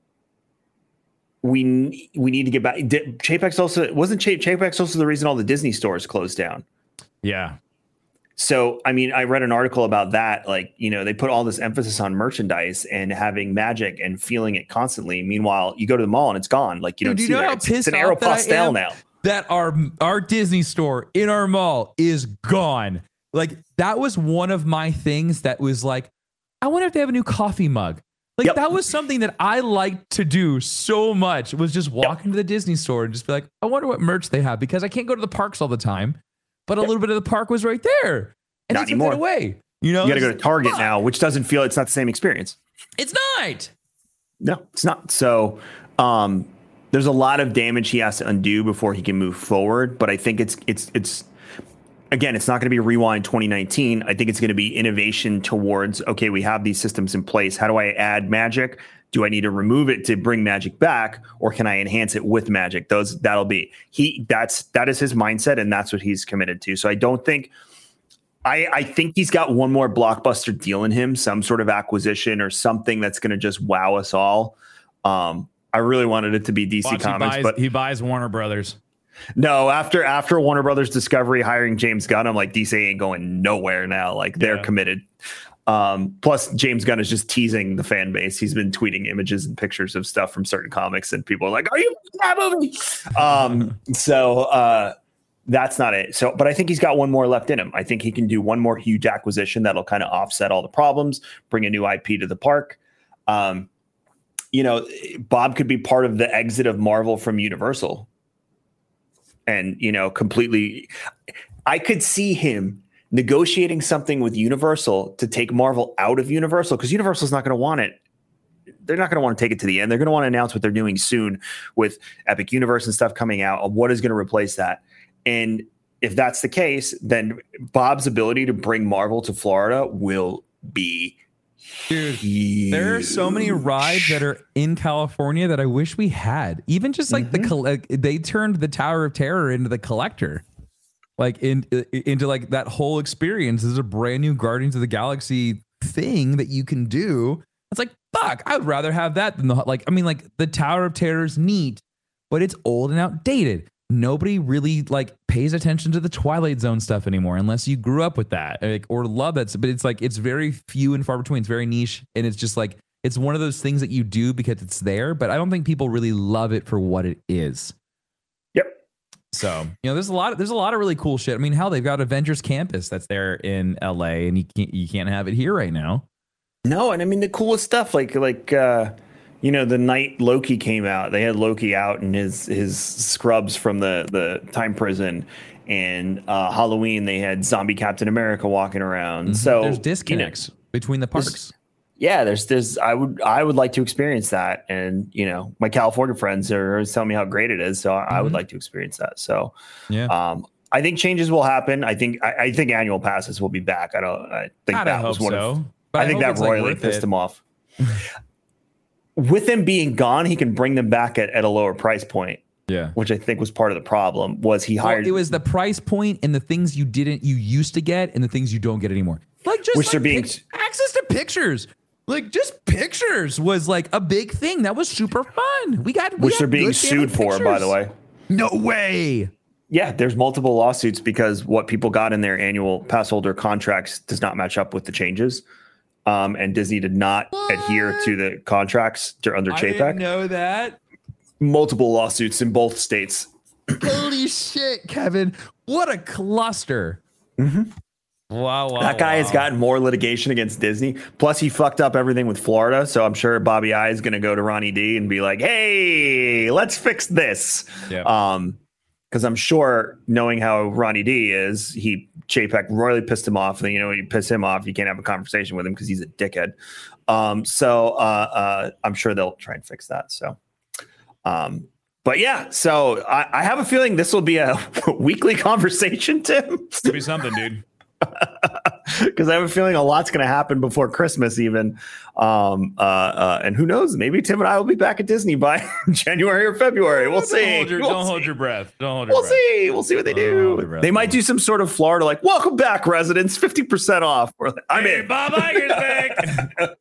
we we need to get back. Did, Chapek's also wasn't Ch- Chapek's also the reason all the Disney stores closed down. Yeah. So, I mean, I read an article about that. Like, you know, they put all this emphasis on merchandise and having magic and feeling it constantly. Meanwhile, you go to the mall and it's gone. Like, you Dude, don't you see know it. how It's, pissed it's an off that I Aeropostale am now. That our our Disney store in our mall is gone. Like, that was one of my things that was like, I wonder if they have a new coffee mug. Like, yep. That was something that I liked to do so much, was just walk yep. into the Disney store and just be like, I wonder what merch they have, because I can't go to the parks all the time. But a yep. little bit of the park was right there. And not they took anymore. that away. You know, you got to go to Target now, which doesn't feel, it's not the same experience. It's not. No, it's not. So um, there's a lot of damage he has to undo before he can move forward. But I think it's it's it's again, it's not going to be Rewind twenty nineteen. I think it's going to be innovation towards, okay, we have these systems in place. How do I add Magic? Do I need to remove it to bring Magic back, or can I enhance it with Magic? Those that'll be he. That's that is his mindset, and that's what he's committed to. So I don't think. I, I think he's got one more blockbuster deal in him, some sort of acquisition or something that's going to just wow us all. Um, I really wanted it to be D C Watch, Comics, he buys, but he buys Warner Brothers. No, after after Warner Brothers Discovery hiring James Gunn, I'm like, D C ain't going nowhere now. Like they're yeah. committed. Um, plus, James Gunn is just teasing the fan base. He's been tweeting images and pictures of stuff from certain comics, and people are like, "Are you in that movie?" um, so. Uh, That's not it. So, but I think he's got one more left in him. I think he can do one more huge acquisition that'll kind of offset all the problems, bring a new I P to the park. Um, you know, Bob could be part of the exit of Marvel from Universal. And, you know, completely, I could see him negotiating something with Universal to take Marvel out of Universal, because Universal's not going to want it. They're not going to want to take it to the end. They're going to want to announce what they're doing soon with Epic Universe and stuff coming out of what is going to replace that. And if that's the case, then Bob's ability to bring Marvel to Florida will be Dude, huge. There are so many rides that are in California that I wish we had. Even just like mm-hmm. the collect, they turned the Tower of Terror into the Collector, like in, into like that whole experience. There's a brand new Guardians of the Galaxy thing that you can do. It's like, fuck, I would rather have that than the like. I mean, like the Tower of Terror is neat, but it's old and outdated. Nobody really like pays attention to the Twilight Zone stuff anymore unless you grew up with that, like, or love that. But it's like, it's very few and far between. It's very niche. And it's just like, it's one of those things that you do because it's there, but I don't think people really love it for what it is. Yep. So, you know, there's a lot of, there's a lot of really cool shit. I mean, hell, they've got Avengers Campus that's there in L A, and you can't, you can't have it here right now. No. And I mean, the coolest stuff, like, like, uh, you know, the night Loki came out, they had Loki out in his his scrubs from the, the time prison. And uh, Halloween, they had zombie Captain America walking around. Mm-hmm. So there's disconnects you know, between the parks. There's, yeah, there's there's I would I would like to experience that. And, you know, my California friends are telling me how great it is. So mm-hmm. I would like to experience that. So yeah, um, I think changes will happen. I think I, I think annual passes will be back. I don't I think God, that I was one so. of I, I think that royally like pissed it. him off. With them being gone, he can bring them back at, at a lower price point. Yeah, which I think was part of the problem. Was he hired? Well, it was the price point and the things you didn't, you used to get, and the things you don't get anymore. Like just which like are being pic- access to pictures. Like just pictures was like a big thing. That was super fun. We got we which they're being sued for, pictures. by the way. No way. Yeah, there's multiple lawsuits because what people got in their annual pass holder contracts does not match up with the changes. Um, and Disney did not what? adhere to the contracts under Chapek. I didn't know that. Multiple lawsuits in both states. Holy shit, Kevin. What a cluster. Mm-hmm. Wow, wow. That guy wow. has gotten more litigation against Disney. Plus, he fucked up everything with Florida. So I'm sure Bobby I is going to go to Ronnie D and be like, hey, let's fix this. Yeah. Um, because I'm sure, knowing how Ronnie D is, he Chapek royally pissed him off. And you know, you piss him off, you can't have a conversation with him because he's a dickhead. Um, so uh, uh, I'm sure they'll try and fix that. So, um, but yeah, so I, I have a feeling this will be a weekly conversation, Tim. It'll be something, dude. Because I have a feeling a lot's going to happen before Christmas, even. Um, uh, uh, and who knows? Maybe Tim and I will be back at Disney by January or February. We'll don't see. Hold your, we'll don't see. hold your breath. Don't hold your we'll breath. see. We'll see what they do. They might do some sort of Florida, like, welcome back, residents, fifty percent off. Like, I'm hey, in. Bob Iger's back.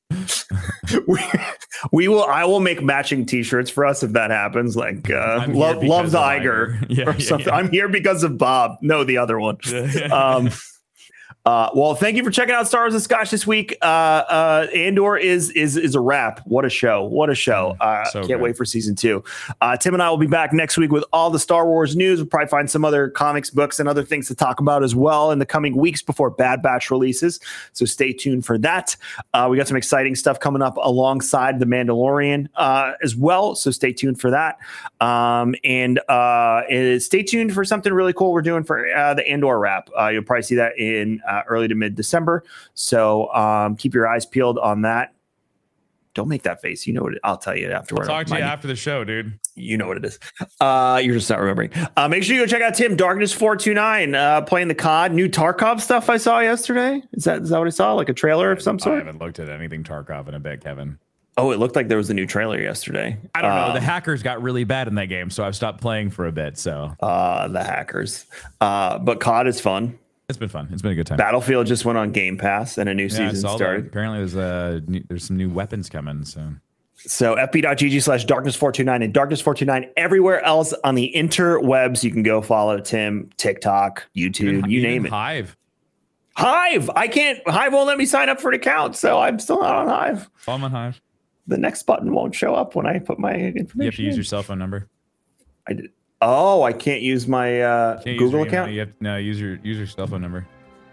we, we will. I will make matching T-shirts for us if that happens. Like, uh, love, love the Iger, Iger. Yeah, or something. Yeah, yeah. I'm here because of Bob. No, the other one. um, Uh, well, thank you for checking out Star Wars and Scotch this week. Uh, uh, Andor is is is a wrap. What a show! What a show! Uh, so can't good. wait for season two. Uh, Tim and I will be back next week with all the Star Wars news. We'll probably find some other comics, books, and other things to talk about as well in the coming weeks before Bad Batch releases. So stay tuned for that. Uh, we got some exciting stuff coming up alongside The Mandalorian uh, as well. So stay tuned for that. Um, and uh, stay tuned for something really cool we're doing for uh, the Andor wrap. Uh, you'll probably see that in Uh, early to mid December. So um, keep your eyes peeled on that. Don't make that face. You know what? It, I'll tell you afterward. I'll talk to you Mind after the show, dude. You know what it is. Uh, you're just not remembering. Uh, make sure you go check out Tim Darkness four two nine uh, playing the C O D. New Tarkov stuff I saw yesterday. Is that is that what I saw? Like a trailer of some sort? I haven't looked at anything Tarkov in a bit, Kevin. Oh, it looked like there was a new trailer yesterday. I don't know. Um, The hackers got really bad in that game, so I've stopped playing for a bit. So uh, the hackers. Uh, but C O D is fun. it's been fun. It's been a good time. Battlefield just went on Game Pass and a new Yeah, I season saw that. started. Apparently, there's uh, new, there's some new weapons coming. So So fb.gg slash darkness four two nine and darkness four two nine everywhere else on the interwebs. You can go follow Tim, TikTok, YouTube, Even- you even name it. Hive. Hive. I can't. Hive won't let me sign up for an account, so I'm still not on Hive. Follow my Hive. The next button won't show up when I put my information. You have to use in. your cell phone number. I did. Oh, I can't use my uh, Can't use Google your email. account. You have, no, use your use your cell phone number.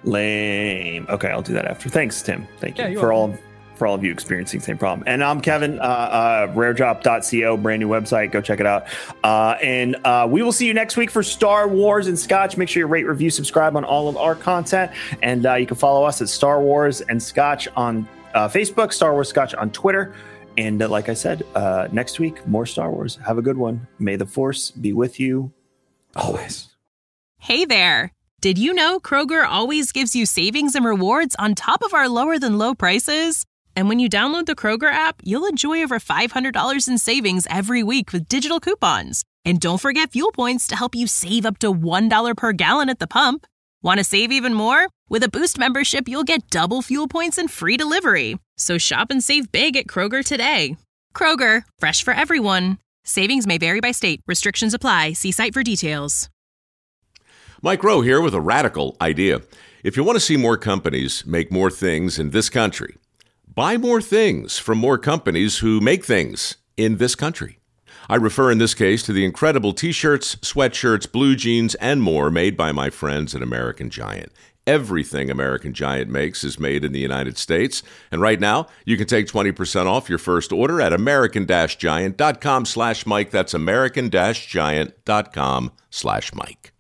Lame. Okay, I'll do that after. Thanks, Tim. Thank you Yeah, you're for welcome. all for all of you experiencing the same problem. And I'm Kevin, uh, uh, rare drop dot co, brand new website. Go check it out. Uh, and uh, we will see you next week for Star Wars and Scotch. Make sure you rate, review, subscribe on all of our content. And uh, you can follow us at Star Wars and Scotch on uh, Facebook, Star Wars Scotch on Twitter. And uh, like I said, uh, next week, more Star Wars. Have a good one. May the Force be with you always. Hey there. Did you know Kroger always gives you savings and rewards on top of our lower than low prices? And when you download the Kroger app, you'll enjoy over five hundred dollars in savings every week with digital coupons. And don't forget fuel points to help you save up to one dollar per gallon at the pump. Want to save even more? With a Boost membership, you'll get double fuel points and free delivery. So shop and save big at Kroger today. Kroger, fresh for everyone. Savings may vary by state. Restrictions apply. See site for details. Mike Rowe here with a radical idea. If you want to see more companies make more things in this country, buy more things from more companies who make things in this country. I refer in this case to the incredible t-shirts, sweatshirts, blue jeans, and more made by my friends at American Giant. Everything American Giant makes is made in the United States. And right now, you can take twenty percent off your first order at american-giant.com slash Mike. That's american-giant.com slash Mike.